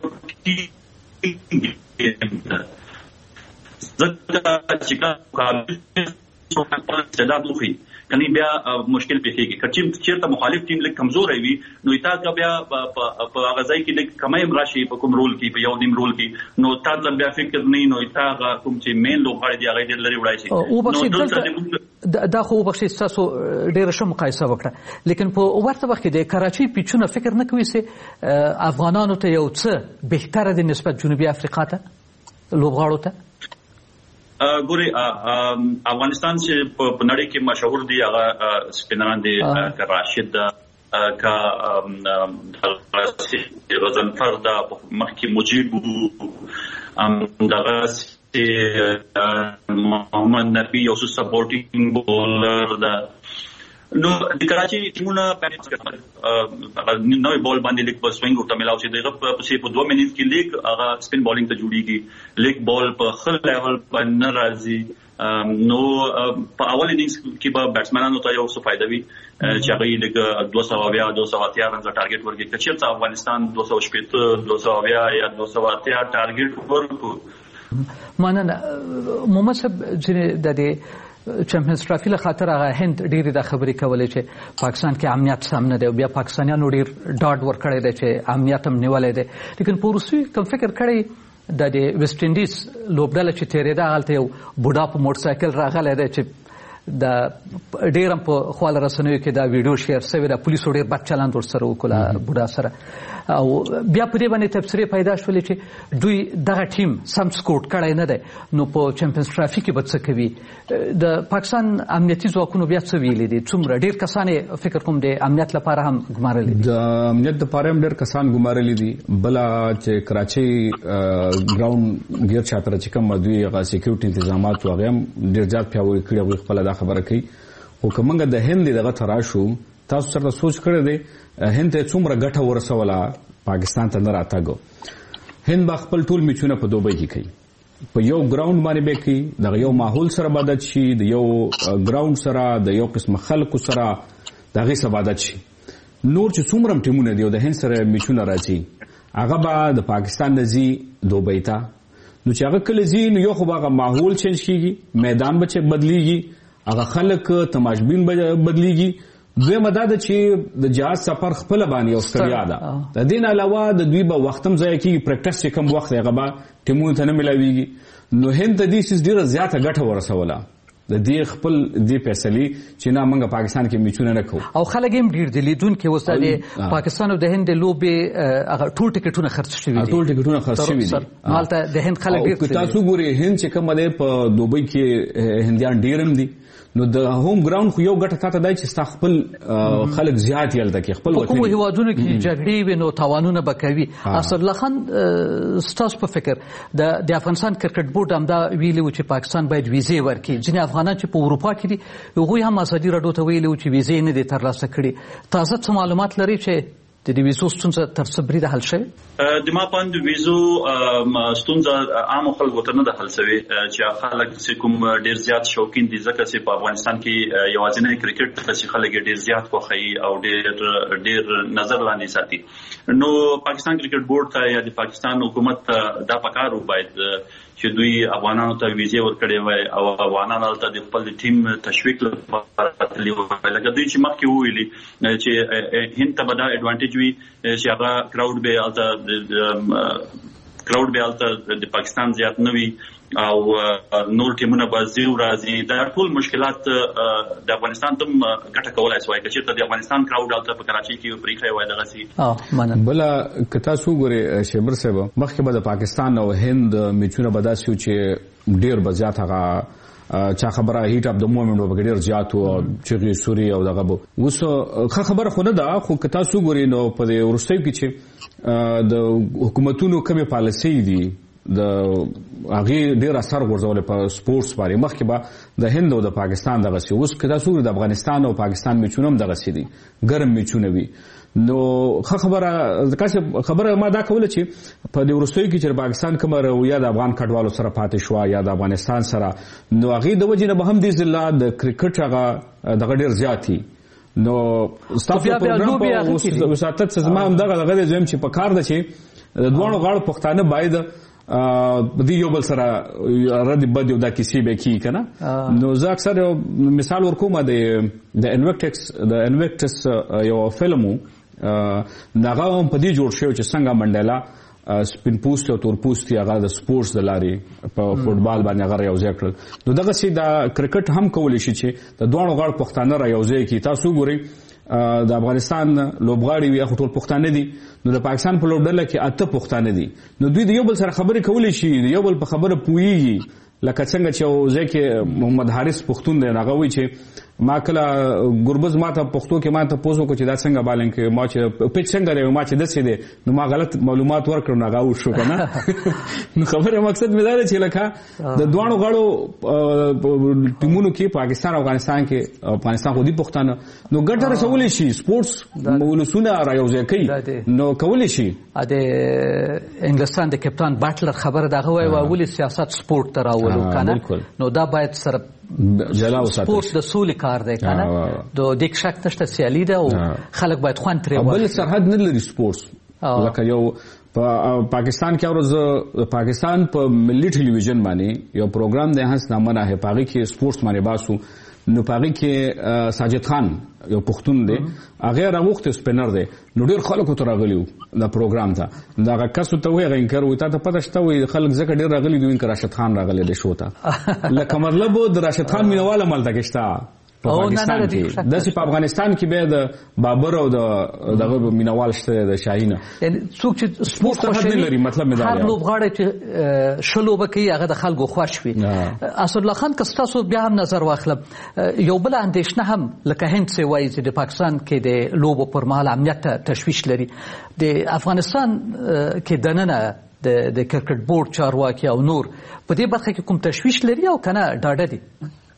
D: ځکه چې کا استعداد وخی کني بیا مشکل پیږي کچې چیرته مخالف ټیم لکه کمزور وي نو تا کا بیا په غزای کې لکه کمایم راشي په کوم رول کې په یو نیم رول کې نو تا بیا فکر نه نو تا کوم چې مین لوبغاړي دی هغه ډېر لري وړای شي
C: نو دا خو بخښي تاسو ډېر ښه مقایسه وکړه لیکن په ورته وخت کې د کراچي پیچونه فکر نه کوي چې افغانانو ته یو څه بهتره د نسبت جنوبي افریقا ته لوبغاړو ته
D: ګوري افغانستان چې په نړۍ کې مشهور دي هغه سپینران دي راشد کا غزنفر دا مخکې مجيب دغه محمد نبی یو سپورټینګ بولر دا نو د کراچي ټیمونه نوې بال باندې لیک په سوینګ ورته ملاو چې دغه په څه په دوه منټ کې لیک هغه سپین بالینګ ته جوړیږي لیک بال په خل لیول باندې راځي نو په اول اننګز کې به بیټسمنانو ته یو څه فائدہ وي چې هغه لګ دوه سوه اویا دوه سوه اتیا رنز ټارګټ ورکړي چې چیرته افغانستان دوه سوه شپږ دوه سوه اویا یا دوه سوه اتیا ټارګټ ورکړي.
C: مننه محمد صاحب چې د دې چمپیونز ټرافي له خاطر هغه هند ډېرې د خبرې کولې چې پاکستان کې امنیت سم نه دی او بیا پاکستانیانو ډېر ډاډ ورکړی دی چې امنیت هم نیولی دی لیکن په وروستیو کوم فکر کړی د د ویسټ انډیز لوبډله چې تېرېده هلته یو بوډا په موټر سایکل راغلی دی چې د ډېر هم په خواله رسنیو کې دا ویډیو شیر شوې ده پولیسو ډېر بد چلند ورسره وکړو بوډا سره او بیا په دې باندې تبصرې پیدا شولې چې دوی دغه ټیم سم سکوټ کړی نه دی نو په چمپیونز ټرافي کې به څه کوي د پاکستان امنیتي ځواکونو بیا څه ویلي دي څومره ډېر کسان یې فکر کوم د امنیت لپاره هم ګمارلي دي
E: د امنیت لپاره هم ډېر کسان ګمارلي دي بله چې کراچۍ ګراوند ګیر چاپېره چې کوم دوی هغه سکیورټي انتظامات هغه هم ډېر زیات پیاوړي کړي هغوی خپله دا خبره کوي خو که موږ د هند دغه ته راشو تاسو سره سوچ کړی دی هند ته څومره ګټه ورسوله پاکستان ته نه راتګو هند به خپل ټول میچونه په دوبۍ کې کوي په یو ګراوند باندې به کوي دغه یو ماحول سره به عادت شي د یو ګراوند سره د یو قسم خلکو سره د هغې سره به عادت شي نور چې څومره ټیمونه دي او د هند سره میچونه راځي هغه به د پاکستان نه ځي دوبۍ ته نو چې هغه کله ځي نو یو خو به هغه ماحول چینج کېږي میدان به چې بدلیږي هغه خلک تماشبین به بدلیږي دویمه دا ده چې د جهاز سفر خپله باندې یو ستړیا ده د دې نه علاوه د دوی به وخت هم ضایع کېږي پریکټس چې کوم وخت دی هغه به ټیمونو ته نه میلاویږي نو هند ته دې څیز ډېره زیاته ګټه ورسوله د دې خپل دې فیصلې چې نه موږ پاکستان کې میچونه نه کوو او
C: خلک هم ډېر دي لیدونکي اوس د پاکستان او د هند د لوبې هغه ټول ټکټونه خرڅ شوي دي
E: ټول ټکټونه خرڅ شوي دي
C: نو هلته د هند خلک ډېر
E: تاسو ګورئ هند چې کومه دی په دوبۍ کې هندیان ډېر هم دي نو د هوم ګراوند خو یو ګټه تاته دی چې ستا خپل خلک زیات یې هلته کې خپل
C: په کومو هېوادونو کې جګړې وي نو تاوانونه به کوي اسدالله خان ستاسو په فکر د افغانستان کرکټ بورډ همدا ویلي و چې پاکستان باید ویزې ورکړي ځینې افغانان چې په اروپا کې دي هغوی هم ازادي راډیو ته ویلي و چې ویزې نه دي ترلاسه کړي تازه څه معلومات لري چې د دې ویزو ستونزه تر څه بریده حل شوې
D: د ما پاند ویزو ستونزه عام خلکو ته نه ده حل شوې چې خلک چې کوم ډېر زیات شوقین دي ځکه چې په افغانستان کې یوازینی کرکټ ته چې خلک ډېر زیات خوښوي او ډېر ډېر نظر لاندې ساتي نو پاکستان کرکټ بورډ ته یا د پاکستان حکومت ته دا پکار و باید چې دوی افغانانو ته ویزې ورکړې وای او افغانانو ته د خپل ټیم تشویق لپاره تللی وای لکه دوی چې مخکې وویلي چې هند ته به دا اډوانټیج وي چې هغه کراوډ به هلته کراوډ به هلته د پاکستان زیات نه وي او نور ټیمونه به ځي او راځي دا ټول مشکلات د افغانستان ته ګټه کولای شوای که چېرته د افغانستان کراوډ هلته په کراچۍ کې پرېښی وای دغسې
E: بله که تاسو وګورئ شیبر صاحب مخکې به د پاکستان او هند میچونه به داسې وو چې ډېر به زیات هغه چا خبره هیټ اپ د مومنټ به ډېر زیات وو چغې سوري او دغه به اوس ښه خبره خو نه ده خو که تاسو وګورئ نو په دې وروستیو کې چې د حکومتونو کومې پالیسۍ دي د هغې ډېر اثر غورځولی په سپورټس باندې مخکې به د هند او د پاکستان دغسې اوس که تاسو وګورئ د افغانستان او پاکستان میچونه هم دغسې دي ګرم میچونه وي نو ښه خبره ځکه خبره ما دا کوله چې په دې وروستیو کې چې د پاکستان کومه رویه د افغان کډوالو سره پاتې شوه یا د افغانستان سره نو هغې د وجې نه به هم دې ځله د کرکټ هغه دغه ډېر زیات دي نو ستاسو پروګرام په وساتت څه زما همدغه دغه دی زویم چې په کار ده چې د دواړو غاړو پښتانه باید د یو بل سره رد بد یو دا کیسې به کیږي که نه نو زه اکثر یو مثال ورکوم د د انویکټکس د انویکټس یو فلم و هغه هم په دې جوړ شوی چې څنګه منډیلا سپین پوست او تور پوست هغه د سپورټس د لارې په فوټبال باندې هغه رايوځای کړل نو دغسې د کرکټ هم کولی شي چې د دواړو غاړو پښتانه رايوځای کړي تاسو وګورئ د افغانستان لوبغاړي وي خو ټول پښتانه دي نو د پاکستان په لوبډله کې اته پښتانه دي نو دوی د یو بل سره خبرې کولی شي د یو بل په خبره پوهیږي لکه څنګه چې یو ځای کې محمد حارث پښتون دی هغه وایي چې ما کله ګربز ماته پښتو کې ماته پوسو کو چې دا څنګه بالنګ کې ما چې پیچ څنګه دی ما چې دسې دی نو ما غلط معلومات ورکړم نه غاو شو کنه نو خبره مقصد مې دا چې لکه د دوانو غړو ټیمونو کې پاکستان او افغانستان کې افغانستان خو دې پښتانه نو ګټه رسولې شي سپورتس مولسونه رايوځي کوي نو کولې شي
C: د انګلستان د کپتان باټلر خبره دغه وای ولې سیاست سپورت ته راولو کنه نو دا باید سره
E: جلا وساتل
C: سپورت د سولې کار دی کنه د دې شک نشته سیالي ده او خلک باید خوان ترې
E: وایي بل سرحد نه لري سپورتس لکه یو په پاکستان کې ورځ پاکستان په ملي ټلویزیون باندې یو پروګرام دی هڅ نامه نه پاږي کې سپورتس باندې باسو نو پاږي کې ساجد خان یو پښتون دی هغه راوخته سپینر دی نو ډیر خلکو ته راغلیو دا پروګرام ته دا کسو ته وایي انکر وي ته پته شته وي خلک زکه ډیر راغلي دوی انکر راشد خان راغلی دی شو ته لکه مطلب د راشد خان مینواله مل تکشتا په پاکستان کې د په افغانستان کې به د بابر او د دغه مینوال شته د شاهینه
C: یعنی څوک چې
E: سپورت نه لري مطلب مې دا
C: هر لوبغاړی چې شلو بکی هغه د خلکو خوښ وي اسد الله خان کستاسو بیا هم نظر واخلم یو بل اندېښنه هم لکه هند څه وایي چې د پاکستان کې د لوبو پر مهال امنیت تشویش لري د افغانستان کې دننه د کرکټ بورډ چارواکي او نور په دې برخه کې کوم تشویش لري او کنه ډاډه دي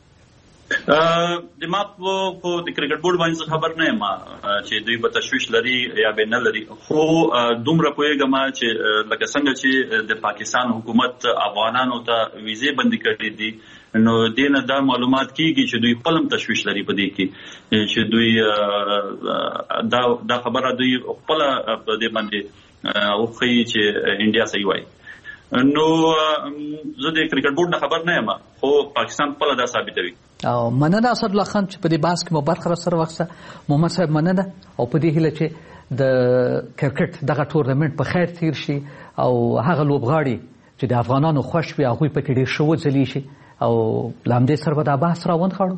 D: د ما په د کرکټ بورډ باندې خبر نه یم چې دوی په تشویش لري یا به نه لري خو دومره پوهیږم چې لکه څنګه چې د پاکستان حکومت افغانانو ته ویزې بندي کړې دي نو دینه دا معلومات کیږي چې دوی خپل تشویش لري په دې کې چې دوی دا دا خبره دوی خپل په دې باندې او خي چې انډیا صحیح وایي نو زه د کرکټ بورډ نه خبر نه یم خو پاکستان خپل دا ثابتوي
C: او مننه اسد الله خان چې په دې باس کې مو برخه سره وخته محمد صاحب مننه او په دې هیله چې د کرکټ دغه ټورنمنت په خیر تیر شي او هغه لوبغاړي چې د افغانانو خوښ وي هغه په کې ډیر شو ځلی شي او لامدې سره به دا بحث راوند خړو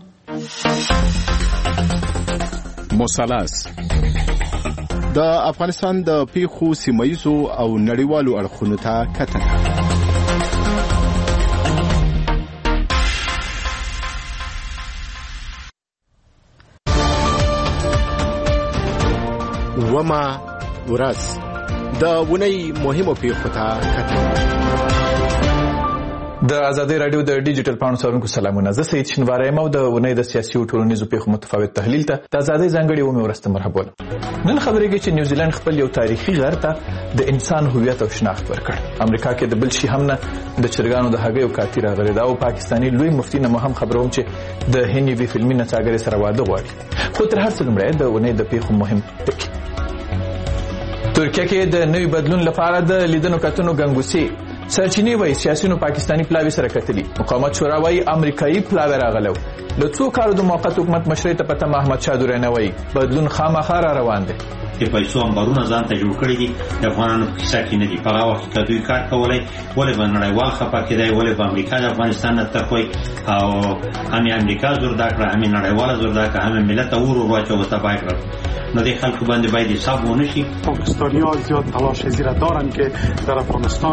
B: مثلث د افغانستان د پیښو سیمایزو او نړیوالو اړخونو ته کتنه وما ورځ د ونی مهمو پیښو ته کتنه
F: د آزادۍ رادیو د ډیجیټل پاڼو څارونکو سلامونه زه سید شنواری یم او د ونې د سیاسي او ټولنیزو پیښو متفاوت تحلیل ته د آزادۍ ځانګړي اومه ورسته مرحبا نن خبرېږي چې نیوزیلند خپل یو تاریخي غر ته د انسان هویت او شناخت ورکړ امریکا کې د بل شي هم نه د چرګانو د هګیو کاتی راغلی دا او پاکستاني لوی مفتي نه هم خبروم چې د هني وی فلمي نڅاګرې سره واده غواړي خو تر هر څه لومړی د ونې د پیښو مهم ټکی ترکیه کې د نوي بدلون لپاره د لیدنو کتنو ګنګوسي سرچینې وایي سیاسيونو پاکستاني پلاوی سره کتلي مقاومت شورا وایي امریکایي پلاوی راغلو له څو کالو د موقت حکومت مشرۍ ته پته احمد شاه درانه وایي بدلون خامخا را روان دی
G: د پیسو امبارونه ځان ته جوړ کړی دي د افغانانو په کیسه کې نه دي په هغه وخت کې دوی کار کولای ولې به نړیوال خپه کېدای ولې به امریکا د افغانستان نه تخوي او هم امریکا زور دا کړه هم نړیوال زور دا کړه هم ملت اور واچو تبای کړ نو د خلکو باندې باید حساب ونه شي
H: پاکستانی‌ها زیاد تلاش زیرا دارن که در افغانستان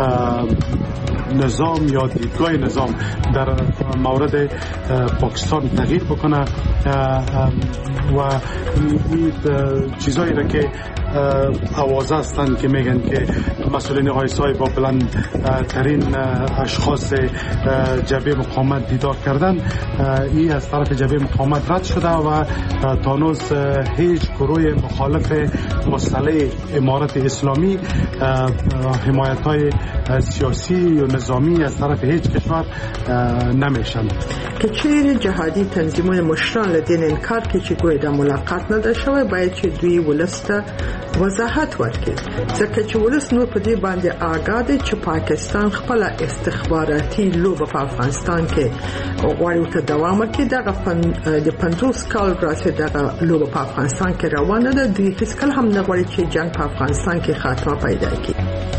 H: نظام یا دیدگاه نظام در مورد پاکستان تغییر بکنه و این چیزایی را که آوازه هستند که میگن که مسئولین آیسای با بلند ترین اشخاص جبهه مقاومت دیدار کردن این از طرف جبهه مقاومت رد شده و تانوز هیچ گروه مخالف مسئله امارت اسلامی حمایت های سیاسی و نظامی از طرف هیچ کشور نمیشن
I: که چیر جهادی تنظیمون مشران لدین انکار که چی گوی در ملاقات نده شوه باید چی دوی ولست وضاحت ورکړي ځکه چې ولس نور په دې باندې آگاه دي چې پاکستان خپل استخباراتي لوبه په افغانستان کې غواړي ته دوام ورکړي دغه د پنځوس کال راځي دغه لوبه په افغانستان کې روانه ده دوی هیڅ کله هم نه غواړي چې جنگ په افغانستان کې خاتمه پیدا کړي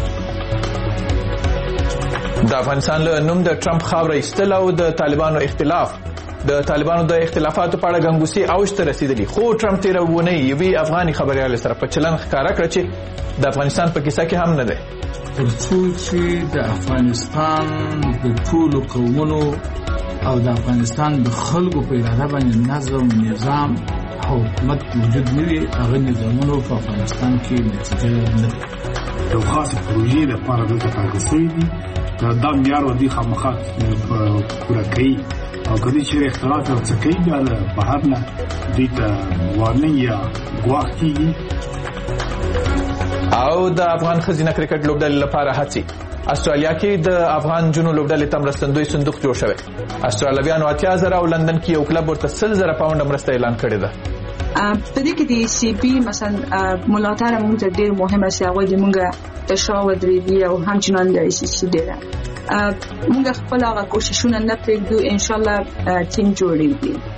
F: د افغانستان له نوم د ټرمپ خاوره ایستل او د طالبانو اختلاف د طالبانو د اختلافاتو په اړه ګنګوسي اوج ته رسیدلی خو ټرمپ تیرونه یوي افغاني خبريال سره په چلن ښکارا کړ چې د افغانستان په کیسه کې هم نه ده
J: ترڅو چې د افغانستان د ټولو قومونو او د افغانستان د خلکو په اراده باندې نظم نظام حکومت وجود نه وي هغه نظامونو په افغانستان کې نتیجه نه
K: یو خاصه پروژې لپاره دلته ټاکل شوي دي دا معیار ودي خامخا پوره کوي او کله چې اختلاف او څه کوي بیا له بهر نه دوی ته وارننګ یا ګواښ کېږي.
F: او د افغان ښځینه کرکټ لوبډلې لپاره هڅې استرالیا کې د افغان جنو لوبډلې ته مرستندوی صندوق جوړ شوی. استرالیایانو اتیا زره او لندن کې یو کلب ورته سل زره پاونډ مرسته اعلان کړې ده.
L: په دې کې د سی پی مثلا ملاتړ موږ ته ډېر مهمه سي هغه د موږ تشاور دی او همچنان د سی سی ډیره موږ خپل هغه کوششونه نه پرېږدو ان شاء الله ټیم جوړېږي.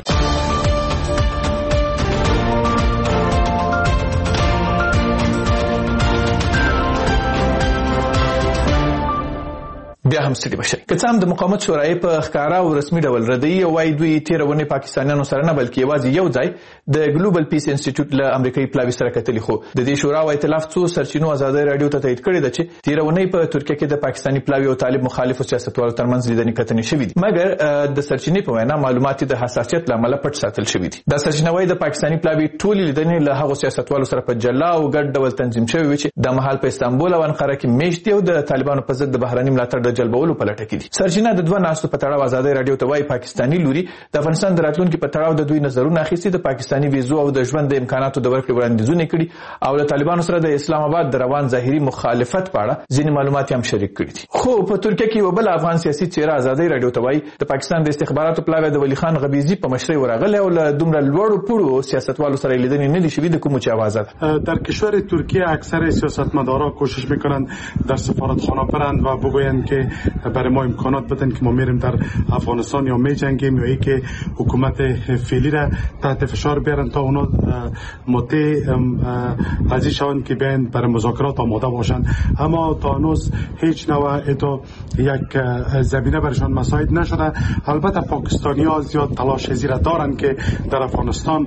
F: بیا هم ستړي بشئ. که څه هم د مقاومت شورای په ښکارا او رسمي ډول ردوي او وايي دوی تېره اونۍ پاکستانیانو سره نه بلکې یوازې یو ځای د ګلوبل پیس انسټیټیوټ له امریکایي پلاوي سره کتلي، خو د دې شورا او ائتلاف څو سرچینو ازادۍ راډیو ته تایید کړې ده چې تېره اونۍ په ترکیه کې د پاکستاني پلاوي او طالب مخالفو سیاستوالو ترمنځ لیدنې کتنې شوي دي، مګر د سرچینې په وینا معلومات د حساسیت له امله پټ ساتل شوي دي. دا سرچینه وايي د پاکستاني پلاوي ټولې لیدنې له هغو سیاستوالو سره په جلا او ګډ ډول تنظیم شوي وي چې د مهال په استانبول او انقره کې میشت دي او د طالبانو په ضد د بهرني ملاتړ د جلبولو په لټه کې دي. سرچینه د دوه ناستو په تړاو ازادۍ راډیو ته وايي پاکستاني لوري د افغانستان د راتلونکي په تړاو د دوی نظرونه اخیستي، د پاکستاني ویزو او د ژوند د امکاناتو د ورکړې وړاندیزونه کړي او له طالبانو سره د اسلام آباد د روان ظاهري مخالفت په اړه ځینې معلومات هم شریک کړي دي. خو په ترکیه کې یو بل افغان سیاسي څیره ازادۍ راډیو ته وايي د پاکستان د استخباراتو پلاوی د ولی خان غبیزي په مشرۍ ورغلی او له دومره لوړو پوړو سیاستوالو سره لیدنې نه دي شوي د کومو چې اوازه ده.
H: در کشور ترکیه اکثر سیاستمدارا کوشش میکنند در سفارتخانه برند و بگویند که برای ما امکانات بدن که ما میریم در افغانستان یا میجنگیم یا اینکه حکومت فعلی را تحت فشار بیارن تا اونا مطیع راضی شوند که بیاین برای مذاکرات آماده باشند، اما تا هنوز هیچ نوع ایتو یک زمینه برشان مساعد نشده. البته پاکستانی ها زیاد تلاش زیرا دارند که در افغانستان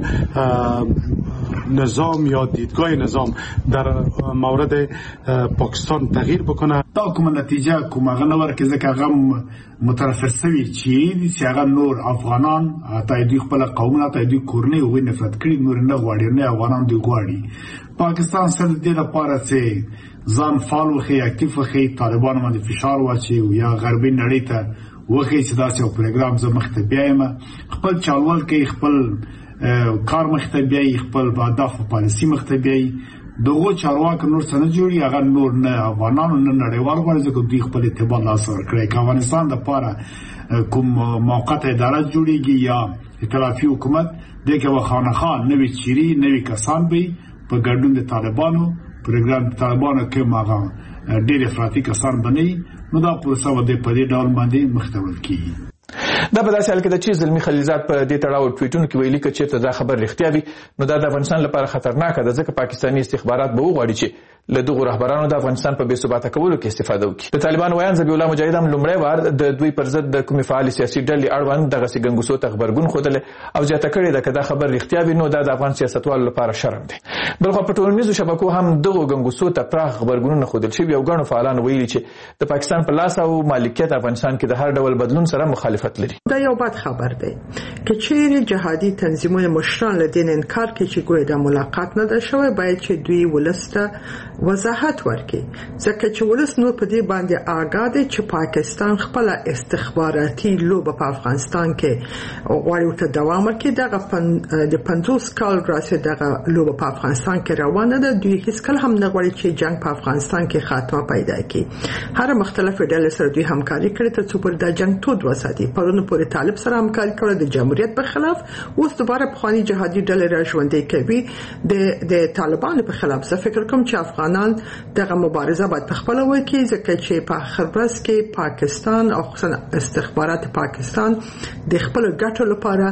H: نظام یا دیدگاه نظام در مورد پاکستان تغییر بکنه.
K: دا کوم نتیجه کوم غنور کې ځکه غم مترفر سوي چې هغه نور افغانان ته دوی خپل قومونه ته دوی کورنۍ وې نفرت کړي، نور نه غواړي، نه افغانان دوی غواړي. پاکستان سره د دې لپاره چې ځان فعال وخی، اکټیو وخی، طالبان باندې فشار واچي یا غربي نړۍ ته وخی چې داسې یو پروګرام زه مخ ته بیایم، خپل چالوال کوي، خپل کار مخ ته بیایي، خپل اهداف او پالیسي مخ ته بیایي. دغه چارواکي نور څه نه جوړي، هغه نور نه افغانانو نه نړیوال غواړي ځکه دوی خپل اعتبار لاس ورکړي. که افغانستان دپاره کوم موقته اداره جوړیږي یا ائتلافي حکومت دی که به خانخوا نوي چیري نوي کسان به په ګډون د طالبانو پروګرام طالبانو کې هغه ډېر افراطي کسان بنوي، نو دا پروسه به په دې ډول باندې مخته وړل کېږي.
F: دا په داسې حال کې ده چې زلمي خلیلزاد په دې تړاو ټویټونو کې ویلي که چېرته دا خبر رښتیا وي نو دا د افغانستان لپاره خطرناکه ده، ځکه پاکستاني استخبارات به وغواړي چې له دغو رهبرانو د افغانستان په بې ثباته کولو کې استفاده وکړي. د طالبانو ویان ذبیح الله مجاهد هم لومړی وار د دوی پر ضد د کومې فعالې سیاسي ډلې اړوند دغسې ګنګوسو ته غبرګون ښودلی او زیاته کړې ده که دا خبر رښتیا وي نو دا د افغان سیاستوالو لپاره شرم دی. بلخوا په ټولنیزو شبکو هم دغو ګنګوسو ته پراخ غبرګونونه ښودل شوي او ګڼو فعالانو ویلي چې د پاکستان په لاس او مالکیت افغانستان کې د هر ډول بدلون سره مخالفت لري.
I: دا یو بد خبر دی که چیرې جهادي تنظیمونه مشران له دین انکار کوي چې ګویا د ملاقات نه ده شوی، باید چې دوی ولس ته وضاحت ورکړي، ځکه چې ولس نور په دې باندې آګاه دی چې پاکستان خپل استخباراتي لوبه په افغانستان کې غواړي ورته دوام ورکړي. دغه د پنځوس کال راځي دغه لوبه په افغانستان کې روانه ده. دوی هیڅکله هم نه غواړي چې جنگ په افغانستان کې خاتمه پیدا کړي. هر مختلفه ډلې سره دوی همکاري کړې تر څو پر دا جنگ تود وساتي. پرونه پورې طالب سره همکاري کړې د جمهوریت په خلاف، اوس دوباره پخوانی جهادي ډلې را ژوندۍ کوي د د طالبانو په خلاف. زه فکر کوم چې افغانان دغه مبارزه باید په خپل وکړي، ځکه چې په آخر ورځ کې پاکستان او خصوصا استخبارات پاکستان د خپل ګټو لپاره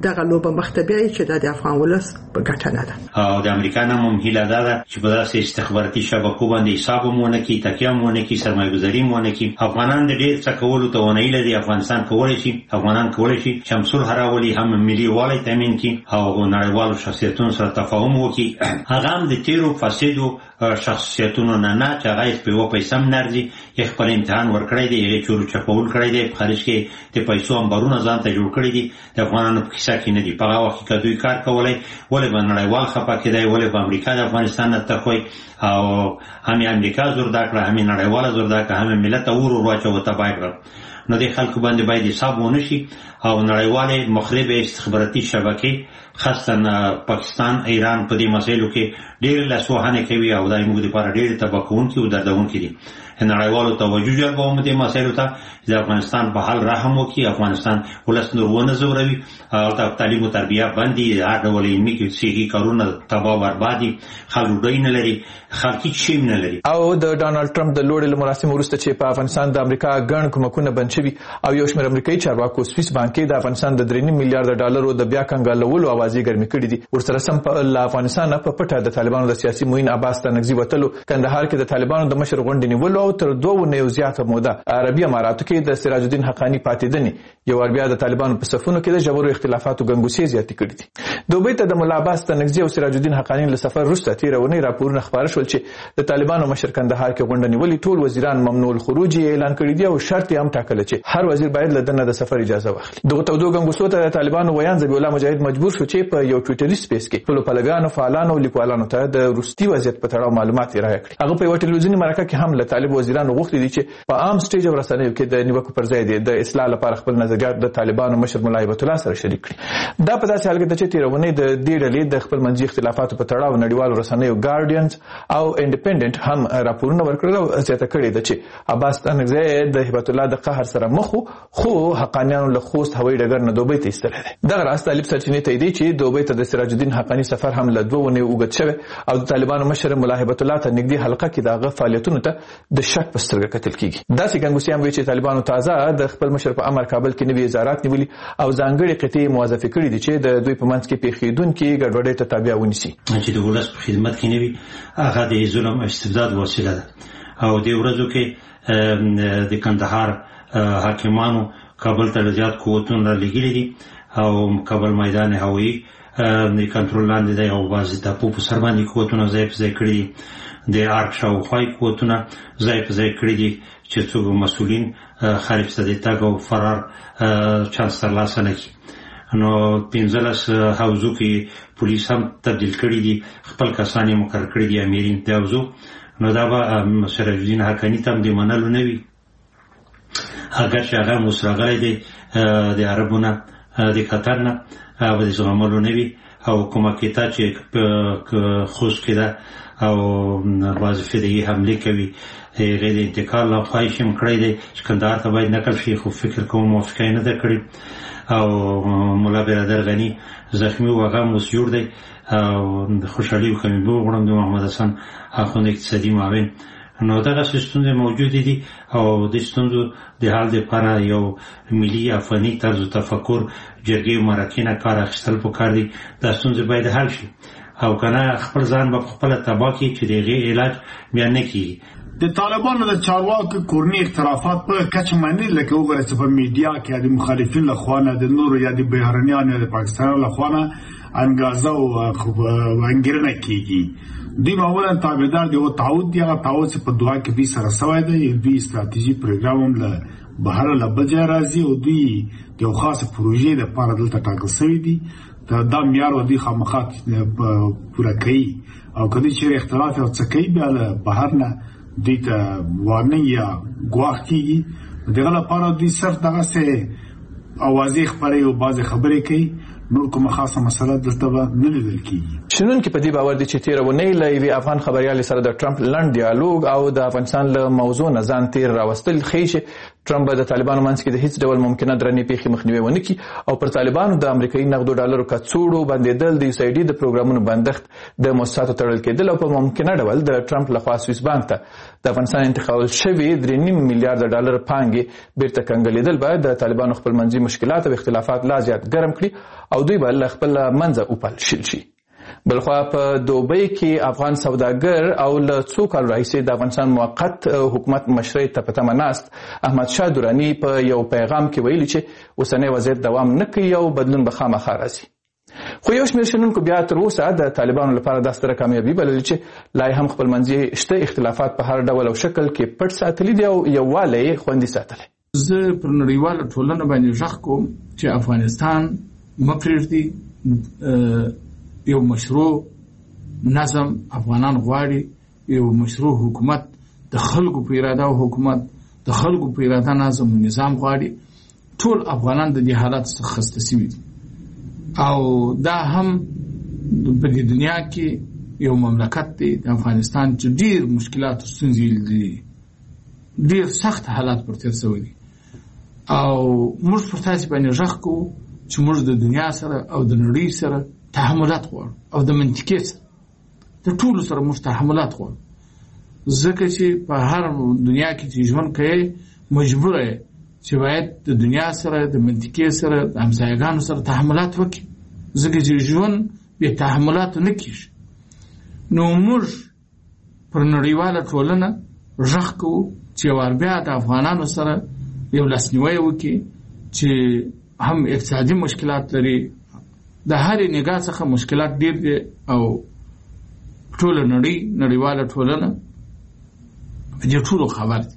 I: دغه لوبه مختبیه چې د افغان ولس په ګټه نه ده.
G: او د امریکا نوم هیله ده چې په داسې استخباراتي شبکو باندې حساب مونږ کی تکیه مونږ کی سرمایه‌گذاري مونږ کی افغانان د ډېر څه کولو ته ونه لري. افغانستان کولای شي افغانان کولای شي چې هم صلح راولي هم ملي والي تامین کی او نړیوالو شخصیتونو سره تفاهم وکړي. هغه هم د تیرو فسادو شخصیتونو نه نه چې هغه په یو پیسې هم نرځي خپل امتحان ورکړی دی یې چورو چپول کړی دی په خارج کې د پیسو امبارونه ځان ته جوړ کړی دي. د افغانانو په کیسه کې نه دي په هغه وخت کې دوی کار کولای ولې به نړیوال خپه کېدای ولې به امریکا د افغانستان نه تخوي او هم امریکا زور دا کړه هم نړیوال زور دا کړه هم ملت اور ورواچو تبای کړ. نو د خلکو باندې باید حساب ونه شي او نړیوالې مخرب استخباراتي شبکې خاصه پاکستان ایران په دې مسایلو کې ډېر لاسوهانه کوي او دای موږ لپاره ډېر تباکونکي او دردونکي دي. نړیوالو توجه جلبوم دې مسایلو ته چې افغانستان په حال رحم وکړي. افغانستان ولس نور ونه زوروي او تعلیم او تربیه باندې هر ډول علمي کې سیګي کارونه تباہ بربادي خلک ډوی نه لري خلک هیڅ نه لري.
F: او د ډانلډ ټرمپ د لوړې مراسم وروسته چې په افغانستان د امریکا ګڼ کومکونه بند شوي او یو شمېر امریکایي چارواکو سویس بانک د افغانستان د درې نیم میلیارډ ډالرو د بیا کنګالولو اوازې ګرمې کړې دي. ورسره سم په افغانستان په پټه د طالبانو د سیاسي معین عباس تنګزي وتلو کندهار کې د طالبانو د مشر غونډې نیولو او تر دوه نه زیاته موده عربي اماراتو کې د سراج الدین حقانی پاتېدنې یو بیا د طالبانو په صفونو کې د ژورو اختلافاتو ګنګوسې زیاتې کړې دي. دوبۍ ته د مولا عباس تنګزي او سراج الدین حقانی له سفر وروسته تیرونې راپورونه خبر شول چې د طالبانو مشر کندهار کې غونډه نیولې ټول وزیران ممنوع الخروج اعلان کړی دی او شرط یې هم ټاکلی چې هر وزیر باید له دنه د سفر اجازه واخلي. دغه تودو ګنګوسو ته د طالبانو ویان ذبیح الله مجاهد مجبور شو چې په یو ټویټري سپیس کې خپل پلګانو فعالانو او لیکوالانو ته د روسي وضعیت په تړاو معلومات راغی کړي. هغه په یو ټلویزیوني مرکه کې هم له طالب وزیرانو غوښتي دي چې په عام سټیج او رسنیو کې د نیوکو پر ځای د اصلاح لپاره خپل نظریات د طالبانو مشر مولا هیبت الله سره شریک کړي. دا په داسې حال کې چې تیرونه د دې ډلې د خپل منځي اختلافاتو په تړاو نړیوالو رسنیو ګارډینز او انډیپندنت هم راپورونه ورکړل او زیاته کړې ده چې عباس تنګزي د هیبت الله د قهر سره مخ خو حقانیانو له خوست هوایي ډګر نه دوبۍ ته ایستل دي. دغه راز طالب سرچینې ته دی چې دوبۍ ته د سراج الدین حقانی سفر هم له دوه ونې وګت شوی او د طالبانو مشر مولا هیبت الله ته نږدې حلقه کې دغه فعالیتونو ته د شک په سترګه کتل کیږي. داسې ګنګوسې هم وی چې طالبانو تازه د خپل مشر په امر کابل کې نوي وزارت نیولي او ځانګړي قطعي موظفه کړي دي چې د دوی په منځ کې پیښیدونکي ګډوډۍ ته تابع ونیسي.
G: چې د ولس په خدمت کې نوي هغه د ظلم او استبداد وسیله ده او د ورځو کې د کندهار حاکمانو کابل ته زیات قوتونه لګیلي دي او کابل میدان هوایي د کنټرول لاندې دی او بعضې ټاپو په سر باندې قوتونه ځای په ځای کړي دي. د ارګ شاوخوا قوتونه ځای په ځای کړي دي چې څوک مسؤلین خارج ته د تګ او فرار چانس ترلاسه نه کړي. نو پنځلس حوزو کې پولیس هم تبدیل کړي دي خپل کسان یې مقرر کړي دي امیرین د حوزو. نو دا به سراج الدین حقانی ته هم د منلو نه وي اگر چې هغه مسرغلی دی د عربونه د قطر نه به د زغملو نه وي او کومه کیتا چې خوست کې ده او بعضې فدایي حملې کوي هغې د انتقال خواهش هم کړی دی چې کندهار ته باید نقل شي خو فکر کوم موافقه یې نه ده کړې او مولا برادر غني زخمی و هغه هم اوس جوړ دی او د خوشحالي کمیبو غواړم د محمد حسن اخوند اقتصادي معاون. نو دغه ستونزې موجودې دي او د ستونزو د حل لپاره یو ملي افغاني طرز تفکر جرګې او مرکې نه کار اخیستل پکار دي. دا ستونزې باید حل شي او کنه خپل ځان به خپله تباه کړي چې د هغې علاج بیا نه کېږي.
K: د طالبانو د چارواکو کورني اختلافات په کچه باندې لکه وګورئ چې په میډیا کې د مخالفین له خوا نه د نورو یا د بهرنیانو یا د پاکستانیانو له خوا نه انګازه او انګیرنه کېږي. دوی معمولا تابعدار دی او تعهد دی هغه تعهد چې په دعا کې دوی سره سوی دی. دوی استراتیژي پروګرام هم له بهر له بل ځای راځي او دوی د یو خاصه پروژې لپاره دلته ټاکل شوي دي. دا معیار دوی خامخا پوره کوي او کله چې اختلاف او څه کوي بیا له بهر نه دوی ته وارننګ یا ګواښ کېږي. دغه لپاره دوی صرف دغسې اوازې خپروي او بعضې خبرې کوي. نور کومه خاصه مسله دلته به نه لیدل کېږي.
F: شنونکي په دې باور دي چې تېره اونۍ له یوې افغان خبریالې سره د ټرمپ لنډ ډیالوګ او د افغانستان له موضوع نه ځان تېر راوستل ښیي چې ټرمپ به د طالبانو منځ کې د هیڅ ډول ممکنه درنې پیښې مخنیوی ونه کړي او پر طالبانو د امریکایي نغدو ډالرو کڅوړو بندېدل، د یو سی ډي د پروګرامونو بندښت، د موسساتو تړل کېدل او په ممکنه ډول د ټرمپ لخوا سویس بانک ته د افغانستان انتقال شوي درې نیم میلیارډ ډالر پانګې بیرته کنګلېدل به د طالبانو خپلمنځي مشکلات او اختلافات لا زیات ګرم کړي او دوی به له خپله منځه وپالشل شي. بلخوا په دوبۍ کې افغان سوداګر او له څو کالو راهیسې د افغانستان موقت حکومت مشرۍ ته په تمه ناست احمد شاه دراني په یو پیغام کې ویلي چې اوسنی وضعیت دوام نه کوي او بدلون به خامخا راځي. خو یو شمېر شنونکو بیا تر اوسه د طالبانو لپاره دا ستره کامیابي بللې چې لا هم خپلمنځي شته اختلافات په هر ډول او شکل کې پټ ساتلي دي او یووالی یې خوندي ساتلی.
J: زه پر نړیواله ټولنه باندې غږ کوم چې افغانستان مه پرېږدي، یو مشروع نظم افغانان غواړي، یو مشروع حکومت د خلکو په اراده او حکومت د خلکو په اراده نظم او نظام غواړي. ټول افغانان د دې حالات څخه خسته شوي دي او دا هم په دې دنیا کې یو مملکت دی د افغانستان چې ډېر مشکلات او ستونزې لري، ډېر سخت حالات پر تېر شوي دي او موږ پر تاسې باندې غږ کوو چې موږ د دنیا سره او د نړۍ سره تحملات غواړو او د منطقې سره د ټولو سره موږ تحملات غواړو، ځکه چې په هر دنیا کې چې ژوند کوي مجبوره یې چې باید د دنیا سره د منطقې سره د همسایګانو سره تحملات وکړي، ځکه چې ژوند بې تحملاتو نه کېږي. نو موږ پر نړیواله ټولنه غږ کوو چې یو وار بیا د افغانانو سره یو لاسنیوی وکړي چې هم اقتصادي مشکلات لري، د هرې نگاه څخه مشکلات ډېر دي او ټوله نړۍ نړیواله ټولنه په دې ټولو خبر دي.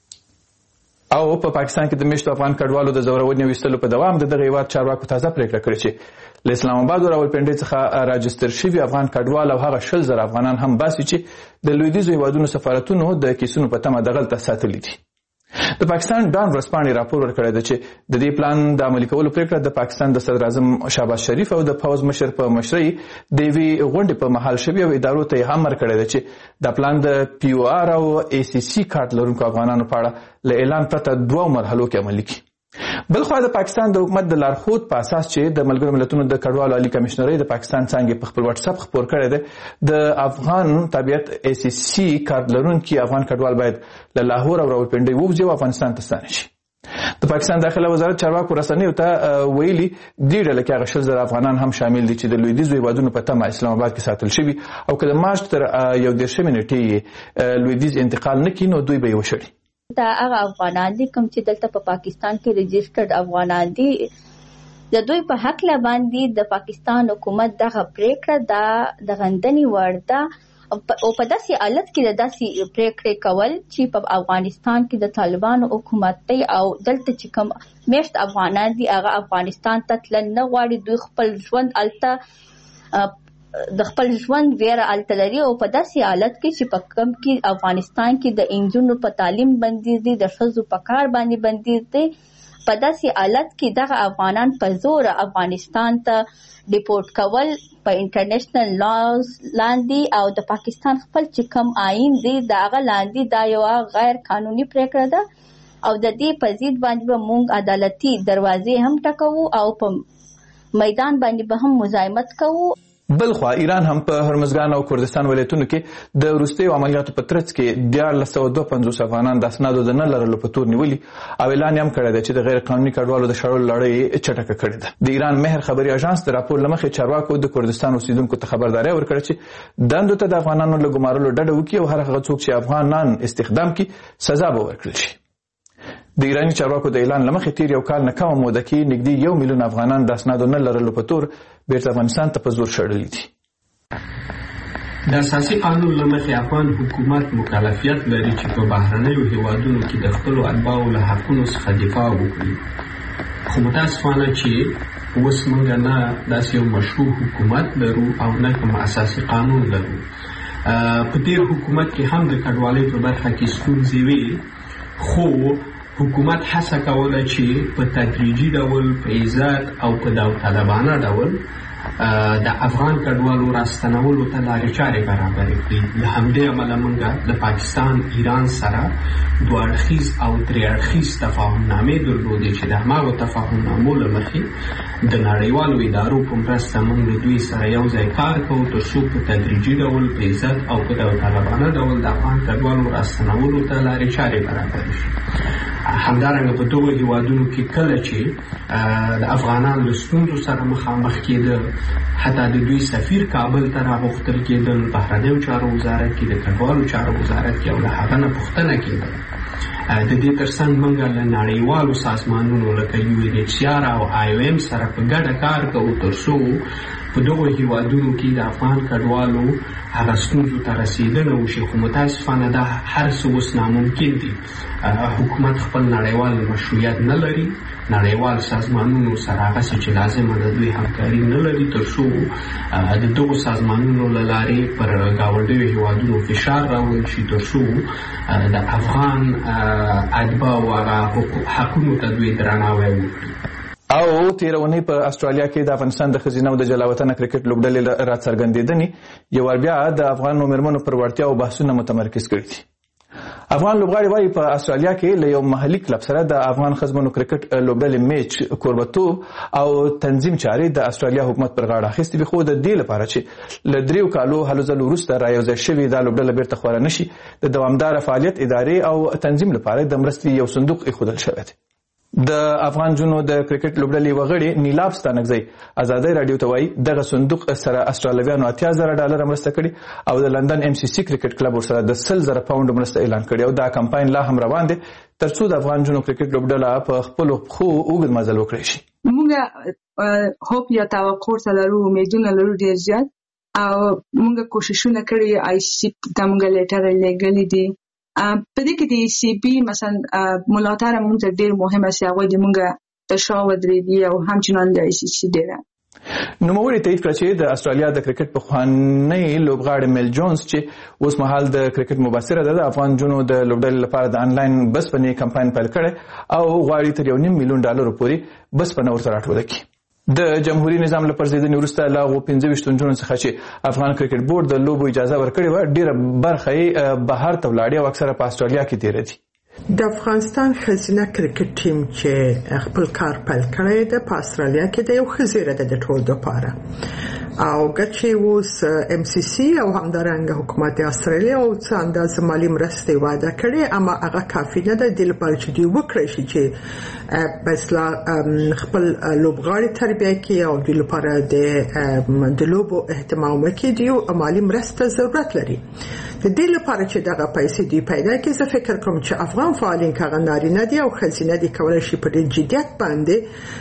F: او په پاکستان کې د میشتو افغان کډوالو د زورونې ویستلو په دوام د دغه هیواد چارواکو تازه پریکړه کړې چې له اسلام آباد او راولپنډۍ څخه راجستر شوي افغان کډوال او هغه شل زره افغانان هم باسي چې د لویدیځو هیوادونو سفارتونو د کیسونو په تمه دغلته ساتلي دي. د پاکستان ډان ورځپاڼې راپور ورکړی دی چې د دې پلان د عملي کولو پریکړه د پاکستان د صدر اعظم شهباز شریف او د پوځ مشر په مشرۍ د یوې غونډې په مهال شوي او ادارو ته یې هم ورکړی دی چې دا پلان د پی او آر او ای سی سی کارت لرونکو افغانانو په اړه له اعلان پرته دوو مرحلو کې عملي کړي. بلخوا د پاکستان د حکومت د لارښود په اساس چې د ملګرو ملتونو د کډوالو عالی کمشنرۍ د پاکستان څانګې په خپل واتس اپ خپور کړی دی د افغان تابعیت ای سی سی کارت لرونکي افغان کډوال باید له لاهور او راولپنډۍ ووځي او افغانستان ته ستانه شي. د پاکستان داخله وزارت چارواکو رسنیو ته ویلي دې ډله کې هغه شل زره افغانان هم شامل دي چې د لویدیځو هیوادونو په تمه اسلام آباد کې ساتل شوي او که د مارچ تر یو دېرشمې نېټې لویدیځ انتقال نه کړي نو دوی به یې وشړي.
M: دا هغه افغانان دي کوم چې دلته په پاکستان کې رجسټرډ افغانان دي، د دوی په حق له باندې د پاکستان حکومت دغه پریکړه دا د غندنې وړ ده او په داسې حالت کې د داسې پریکړې کول چې په افغانستان کې د طالبانو حکومت دی او دلته چې کوم میشت افغانان دي هغه افغانستان ته تلل نه غواړي، دوی خپل ژوند هلته د خپل ژوند ویره هلته لري او په داسې حالت کې چې په کوم کې افغانستان کې د انجونو په تعلیم بندیز دی، د ښځو په کار باندې بندیز دی، په داسې حالت کې دغه افغانان په زور افغانستان ته ډیپورټ کول په انټرنیشنل لاز لاندې او د پاکستان خپل چې کوم آئین دی د هغه لاندې دا یو غیر قانوني پریکړه ده او د دې په ضد باندې به موږ عدالتي دروازې هم ټکوو او په میدان باندې به هم مزاحمت کوو.
F: بلخوا ایران هم په هرمزګان او کردستان ولایتونو کې د وروستیو عملیاتو په ترڅ کې دیارلس سوه دوه پنځوس افغانان د اسنادو د نه لرلو په تور نیولي او اعلان یې هم کړی دی چې د غیر قانوني کډوالو د شړلو لړۍ چټکه کړې ده. د ایران مهر خبري اژانس د راپور له مخې چارواکو د کردستان اوسیدونکو ته خبرداری ورکړه چې دندو ته د افغانانو له ګمارلو ډډه وکړي او هر هغه څوک چې افغانان استخدام کړي سزا به ورکړل شي. د ایراني چارواکو د اعلان له مخې تیر یو کال نه کمه موده کې نږدې یو میلیون افغانان د اسنادو نه لرلو په تور بیرته افغانستان ته په زور شړلي دي.
N: د اساسي قانون له مخې افغان حکومت مکلفیت لري چې په بهرنیو هیوادونو کې د خپلو اتباعو له حقونو څخه دفاع وکړي، خو متاسفانه چې اوس موږ نه داسې یو مشروع حکومت لرو او نه کوم اساسي قانون لرو. په تیر حکومت کې هم د کډوالۍ په برخه کې ستونزې وې، خو حکومت هڅه کوله چې په تدریجي ډول په عزت او په داوطلبانه ډول د افغان کډوالو راستنولو ته لارې چارې برابرې کړي. له همدې امله موږ د پاکستان ایران سره دوه اړخیز او درې اړخیز تفاهمنامې درلودې چې د هماغو تفاهمنامو له مخې د نړیوالو ادارو په مرسته موږ د دوی سره یو ځای کار کوو تر څو په تدریجي ډول په عزت او په داوطلبانه ډول د افغان کډوالو راستنولو ته لارې چارې برابرې شي. همدارنګه په دغو هیوادونو کې کله چې د افغانان له ستونزو سره مخامخ کېدل، حتی د دوی سفیر کابل ته راغوښتل کېدل، بهرنیو چارو وزارت کې د کډوالو چارو وزارت کې او له هغه نه پوښتنه کېدل. د دې ترڅنګ موږ له نړیوالو سازمانونو لکه یو این ایچ سی آر او آی او ایم سره په ګډه کار کوو تر څو په دغو هیوادونو کې د افغان کډوالو هغه ستونزو ته رسېدنه وشي. خو متاسفانه دا هر څه اوس ناممکن دي. حکومت خپل نړیوال مشروعیت نه لري، نړیوال سازمانونو سره هغسې چې لازمه د دوی همکاري نه لري تر څو د دغو سازمانونو له لارې پر ګاونډیو هیوادونو فشار راوړل شي تر څو د افغان اتباعو هغه حقونو ته دوی درناوی وکړي.
F: او تیره اونۍ په استرالیا کې د افغانستان د ښځینه او د جلاوطنه کرکټ لوبډلې راڅرګندېدنې یو وار بیا د افغان مېرمنو پر وړتیاو بحثونه متمرکز کړي دي. افغان لوبغاړي وايي په استرالیا کې له یو محلي کلب سره د افغان ښځمنو کرکټ لوبډلې میچ کوربتوب او تنظیم چارې د استرالیا حکومت پر غاړه اخیستې وي، خو د دې لپاره چې له دریو کالو هلو ځلو وروسته رايوځای شوې دا لوبډله بیرته خوره نه شي، د دوامداره فعالیت ادارې او تنظیم لپاره د مرستې یو صندوق ایښودل شوی دی. د افغان جنو د کرکټ لوبډلې وغړي نیلاب ستانکزی ازادي رادیو ته وایي دغه صندوق سره استرالیویانو اتیا زره ډالر مرسته کړي او د لندن ایم سی سی کرکټ کلب ورسره د سل زره پاونډ مرسته اعلان کړي او دا کمپاین لا هم روان دی ترڅو د افغان جنو کرکټ لوبډله په خپل خو اوږد مزل وکړي شي.
L: موږ هوپ یا توقع لرو، امیدونه لرو ډیر زیات، او موږ کوششونه کړي آی سی ته موږ لیټر لګلې دي. په دې کې د سی بي مثلا ملاتړ موږ ته ډیر مهمه سي، هغه د موږ تشاور درې او همچنان د آی سی سی ډیر.
F: نوموړي تایید کړ چې د استرالیا د کرکټ پخوانی لوبغاړی میل جونز چې اوس مهال د کرکټ مبصره ده د افغان جنو د لوبډلې لپاره د انلاین بسپنې کمپاین پیل کړي او غواړي تر یو نیم میلیون ډالر پورې بسپنه ورته راټوله کړي. د جمهوریت نظام له پرځېدنې وروسته له هغو پنځه ویشت نجونو څخه چې افغان کرکټ بورډ د لوبو اجازه ورکړې وه ډېره برخه یې بهر ته ولاړې او اکثره په استرالیا کې تېره دي.
I: د افغانستان ښځینه کرکټ ټیم چې خپل کار پیل کړی ده په استرالیا کې د یو ښه زیری ده د ټولو دپاره، او ګچې اوس ام سی سی او همدارنګه حکومت استرالیا او څه اندازه مالي مرستې وعده کړې، اما هغه کافي نه ده د لپاره چې دوی وکړی شي چې مثلا خپل لوبغاړي تربیه کړي او د لپاره د لوبو اهتمام وکړي. دوی مالي مرسته ضرورت لري. د دې لپاره چې دغه پیسې دوی پیدا کړي، زه فکر کوم چې افغان فعالین کاغه نارینه دي او ښځینه دي کولای شي په ډېر جدیت باندې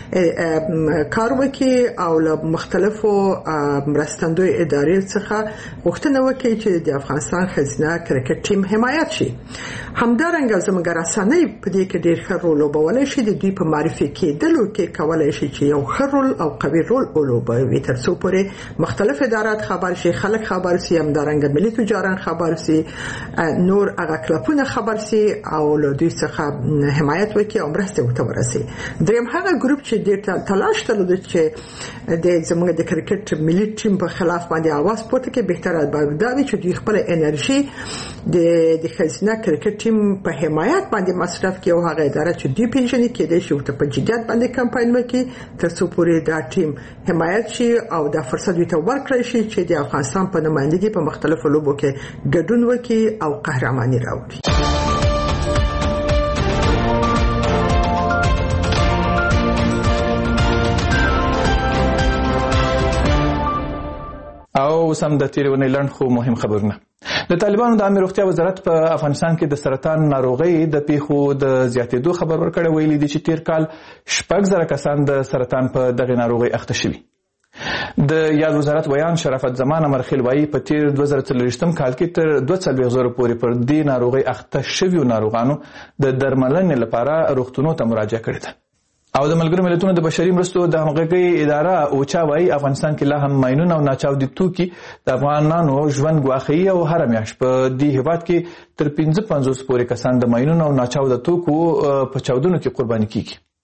I: کار وکړي او له مختلفو مرستندوی ادارې څخه غوښتنه وکړي چې د افغانستان ښځینه کرکټ ټیم حمایت شي. همدارنګه زموږ رسنۍ په دې کې ډېر ښه رول ولوبولی شي. د دوی په معرفي کېدلو کې کولای شي چې یو ښه رول او قوي رول ولوبوي تر څو پورې مختلف ادارات خبر شي، خلک خبر شي، همدارنګه ملي تجاران خبر شي، نور هغه کلبونه خبر شي او له دوی څخه حمایت وکړي او مرسته ورته ورسي. دریم هغه ګروپ چې ډېر تلاش درلود چې د زموږ د کرکټ ملي ټیم په خلاف باندې आवाज پورته کړي، بهتره به دا وي چې دوی خپل انرژي د د ښځینه کرکټ ټیم په حمایت باندې مصرف کړي او هغه اداره چې دوی پیژني کېدای شي ورته په جدیت باندې کمپاین وکړي تر څو پورې دا ټیم حمایت شي او دا فرصت دوی ته ورکړي شي چې د افغانستان په نمائندګۍ په مختلفو لوبو کې ګډون وکړي او قهرماني راوړي.
F: او سم د تیرونې لړن خو مهم خبرونه. د طالبانو د عامه روغتیا وزارت په افغانستان کې د سرطان ناروغۍ د پیښو د زیاتېدو خبر ورکړی، ویلي دي چې تیر کال شپږ زره کسان د سرطان په دغه ناروغۍ اخته شوي. د یاد وزارت ویان شرافت زمان امرخیل وایي په تیر دوه زره څلوېښتم کال کې تر دوه څلوېښت زره پورې پر دې ناروغۍ اخته شویو ناروغانو د درملنې لپاره روغتونونو ته مراجعه کړې ده. او د ملګرو ملتونو د بشري مرستو د همغږۍ اداره اوچا وایي افغانستان کې لا هم ماینونه او ناچاودي توکي د افغانانو ژوند ګواښي او هره میاشت په دې هېواد کې تر پنځه پنځوس پورې کسان د ماینونو او ناچاوده توکو په چاودنو کې قرباني کیږي.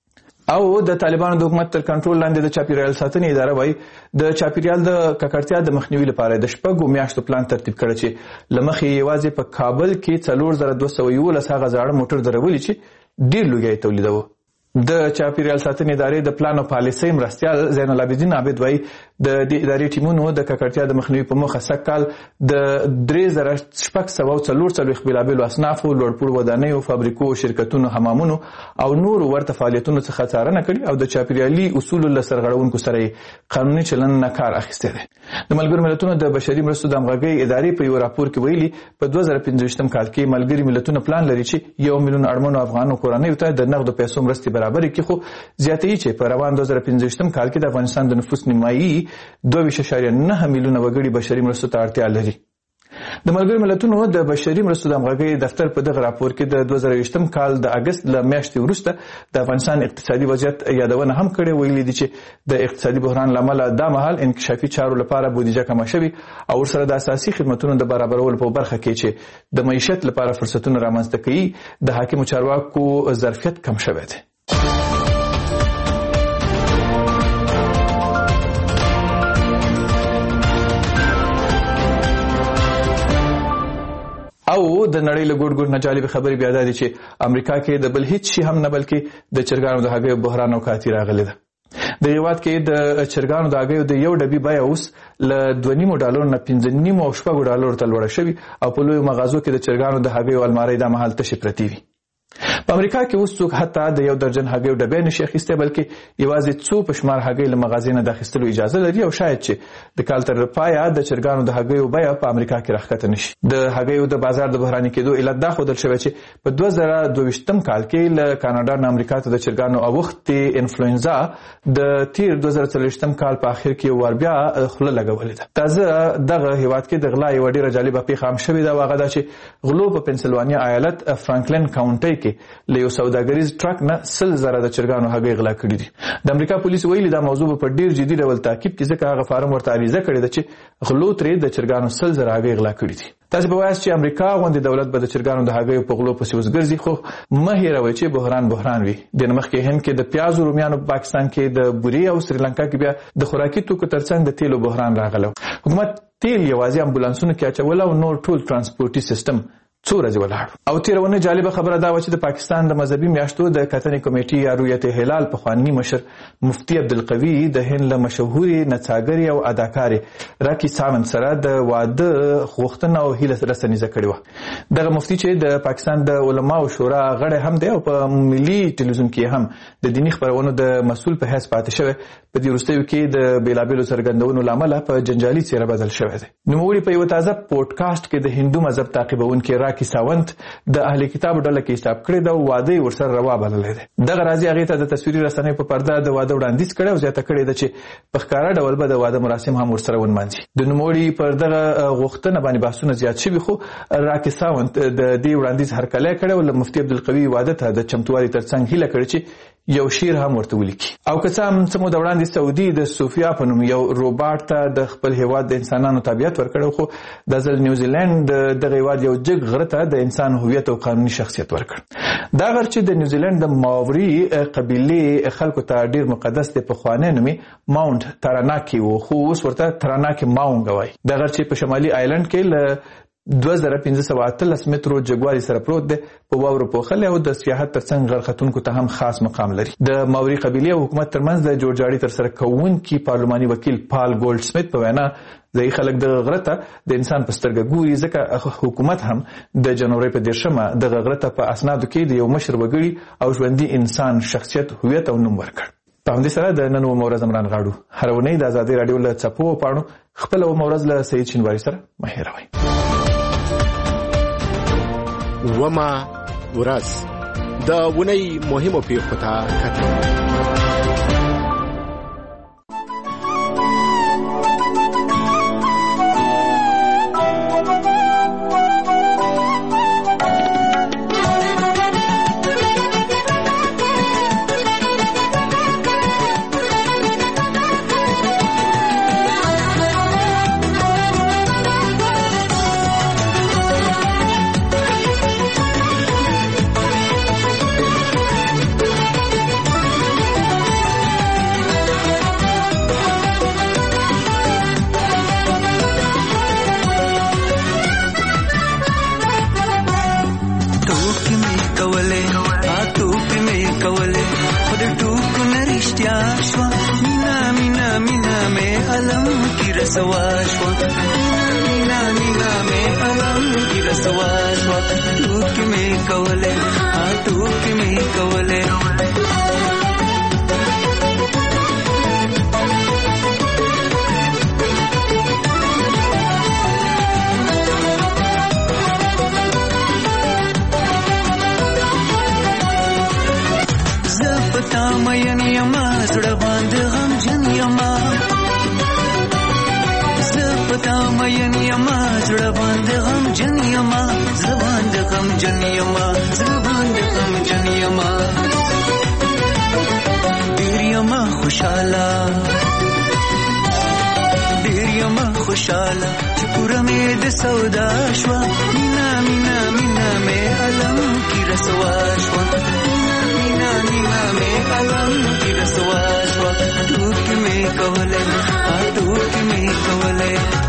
F: او د طالبانو د حکومت تر کنټرول لاندې د چاپیریال ساتنې اداره وایي د چاپیریال د ککړتیا د مخنیوي لپاره د شپږو میاشتو پلان ترتیب کړی چې له مخې یوازې په کابل کې څلور زره دوه سوه یولس هغه زاړه موټر درولي چې ډېر لوګی تولیدوه. د چاپیریال ساتنې ادارې د پلان او پالیسۍ مرستیال زین العابدین عابد وایي د دې ادارې ټیمونو د ککړتیا د مخنیوي په موخه سږ کال د درې زره شپږ سوه او څلور څلوېښت بېلابېلو اصنافو لوړپوړو ودانیو فابریکو شرکتونو حمامونو او نورو ورته فعالیتونو څخه څارنه کړې او د چاپیریالي اصولو له سرغړونکو سره یې قانوني چلند نه کار اخیستی دی. د ملګرو ملتونو د بشري مرستو د همغږۍ ادارې په یو راپور کې ویلي په دوه زره پنځه ویشتم کال کې ملګري ملتونه پلان لري چې یو میلیون اړمنو افغانو کورنیو ته د نغدو پیسو مرستې برابرې کړي، خو زیاتوي چې په روان دوه زره پنځه ویشتم کال کې د افغانستان د نفوس نیمایي دوه ویشت اعشاریه نه میلیونه وګړي بشري مرستو ته اړتیا لري. د ملګرو ملتونو د بشري مرستو د همغږۍ دفتر په دغه راپور کې د دوه زره ویشتم کال د اګست له میاشتې وروسته د افغانستان اقتصادي وضعیت یادونه هم کړې. ویلي دي چې د اقتصادي بحران له امله دا مهال انکشافي چارو لپاره بودیجه کمه شوې او ورسره د اساسي خدمتونو د برابرولو په برخه کې چې د معیشت لپاره فرصتونه رامنځته کوي د حاکمو چارواکو ظرفیت کم شوی دی. او د نړۍ له ګوټ ګوټ نه جالبې خبرې بیا دا دي چې امریکا کې د بل هیڅ شي هم نه بلکې د چرګانو د هګیو بحران او کاتي راغلی ده. د هېواد کې د چرګانو د هګیو د یو ډبي بیه اوس له دوه نیمو ډالرو نه پنځه نیمو او شپږو ډالرو ته لوړه شوې او په لویو مغازو کې د چرګانو د هګیو المارۍ دا مهال تشې پرتې وي. په امریکا کې اوس څوک حتی د یو درجن هګیو ډبې نشي اخیستی بلکې یوازې څو په شمار هګۍ له مغازې نه د اخیستلو اجازه لري او شاید چې د کال تر پایه د چرګانو د هګیو بیه په امریکا کې راښکته نشي. د هګیو د بازار د بحراني کېدو علت دا ښودل شوی چې په دوه زره دوه ویشتم کال کې له کاناډا نه امریکا ته د چرګانو اوښتې انفلوئنزا د تیر دوه زره څلوېښتم کال په اخر کې ور بیا خوله لګولې ده. تازه دغه هېواد کې د غلا یوه ډېره جالبه پېښه هم شوې ده او هغه دا چې غلو په پنسلوانیا ایالت فرانکلن کاونټۍ کې له یو سوداګریز ټرک نه سل زره د چرګانو هګۍ غلا کړي دي. د امریکا پولیس ویلي دا موضوع په ډیر جدي ډول تعقیب کړي ځکه هغه فارم ورته عریضه کړې ده چې غلو ترې د چرګانو سل زره هګۍ غلا کړي دي. تاسو به وایاست چې امریکا غوندې دولت به د چرګانو د هګیو په غلو پسې اوس ګرځي، خو مه هېروئ چې بحران بحران وي. د نه مخکې هند کې د پیازو رومیانو په پاکستان کې د بورې او سریلانکا کې بیا د خوراکي توکو ترڅنګ د تیلو بحران راغلی. حکومت تیل یوازې امبولانسونو کې اچول او نور ټول ترانسپورټي سیستم څو ورځې ولاړ. او تېرونه جالبه خبره دا وه چې د پاکستان د مذهبي میاشتو د کتنې کمیټې یا رویت هلال پخواني مشر مفتي عبدالقوي د هند له مشهورې نڅاګرې او اداکارې راکي ساونت سره د واده غوښتنه او هیله رسنیزه کړې وه. دغه مفتي چې د پاکستان د علماو شورا غړی هم دی او په ملي ټلویزیون کې هم د دیني خپرونو د مسؤل په حیث پاتې شوی، په دې وروستیو کې د بېلابېلو څرګندونو له امله په جنجالي څېره بدل شوی دی. نوموړي په یوه تازه پوډکاسټ کې د هندو مذهب تعقیبونکي راکي ساونت د اهل کتابو ډله کې حساب کړی ده او واده یې ورسره روا بللی دی. دغه راځي هغې ته د تصویري رسنیو په پرده د واده وړاندیز کړی او زیاته کړې ده چې په ښکاره ډول به د واده مراسم هم ورسره ونمانځي. د نوموړي پر دغه غوښتنه باندې بحثونه زیات شوي، خو راکي ساونت د دې وړاندیز هرکلی کړی او له مفتي عبدالقوي واده ته د چمتووالي ترڅنګ هیله کړې چې یو شعر هم ورته ولیکي. او که څه هم څه موده وړاندې سعودي د صوفیا په نوم یو روباټ ته د خپل هیواد د انسانانو تابعیت ورکړی، خو دا ځل نیوزیلینډ دغه هیواد یو جګ غره ته د انسان هویت او قانوني شخصیت ورکړ. دا غر چې د نیوزیلینډ د ماوري قبیلې خلکو ته ډیر مقدس دی، پخوانی نوم یې ماونټ تراناکي و، خو اوس ورته تراناکي ماونګ وایي. دا غر چې په شمالي آیلند کې له دوه زره پنځه سوه اتلس مترو جګوالي سره پروت دی، په واورو پوښلی او د سیاحت ترڅنګ غر ختونکو ته هم خاص مقام لري. د ماوري قبیلې او حکومت ترمنځ د جوړجاړي ترسره کوونکي پارلماني وکیل پال ګولډ سمیت په وینا ځایي خلک دغه غره ته د انسان په سترګه ګوري، ځکه حکومت هم د جنوري په دېرشمه دغه غره ته په اسنادو کې د یو مشر وګړي او ژوندي انسان شخصیت هویت او نوم ورکړ. په همدې سره د نن اومه ورځ عمران غاړو هره اونۍ د ازادۍ راډیو له څپو او پاڼو خپله اومه ورځ له سعید شینواري سره مه هېروئ.
B: وما ورځ د اونۍ مهمو پیښو ته کتل.
O: رسوا شو مینا مینا مې علم کې رسوا شو ټوک مې کوله ها ټوک مې کوله مین یما زړه باندې غم جن یما زپتا مین یما زړه باندې غم جن یما زړه باندې غم جن یما زړه باندې غم جن یما ډیر یما خوشاله ډیر یما خوشاله چې پوره مې د سودا شو مینا مینا مینا مې علم کې رسوا شو مینا مینا مې علم کې رسوا شو ټوک مې کوله ټوک مې کوله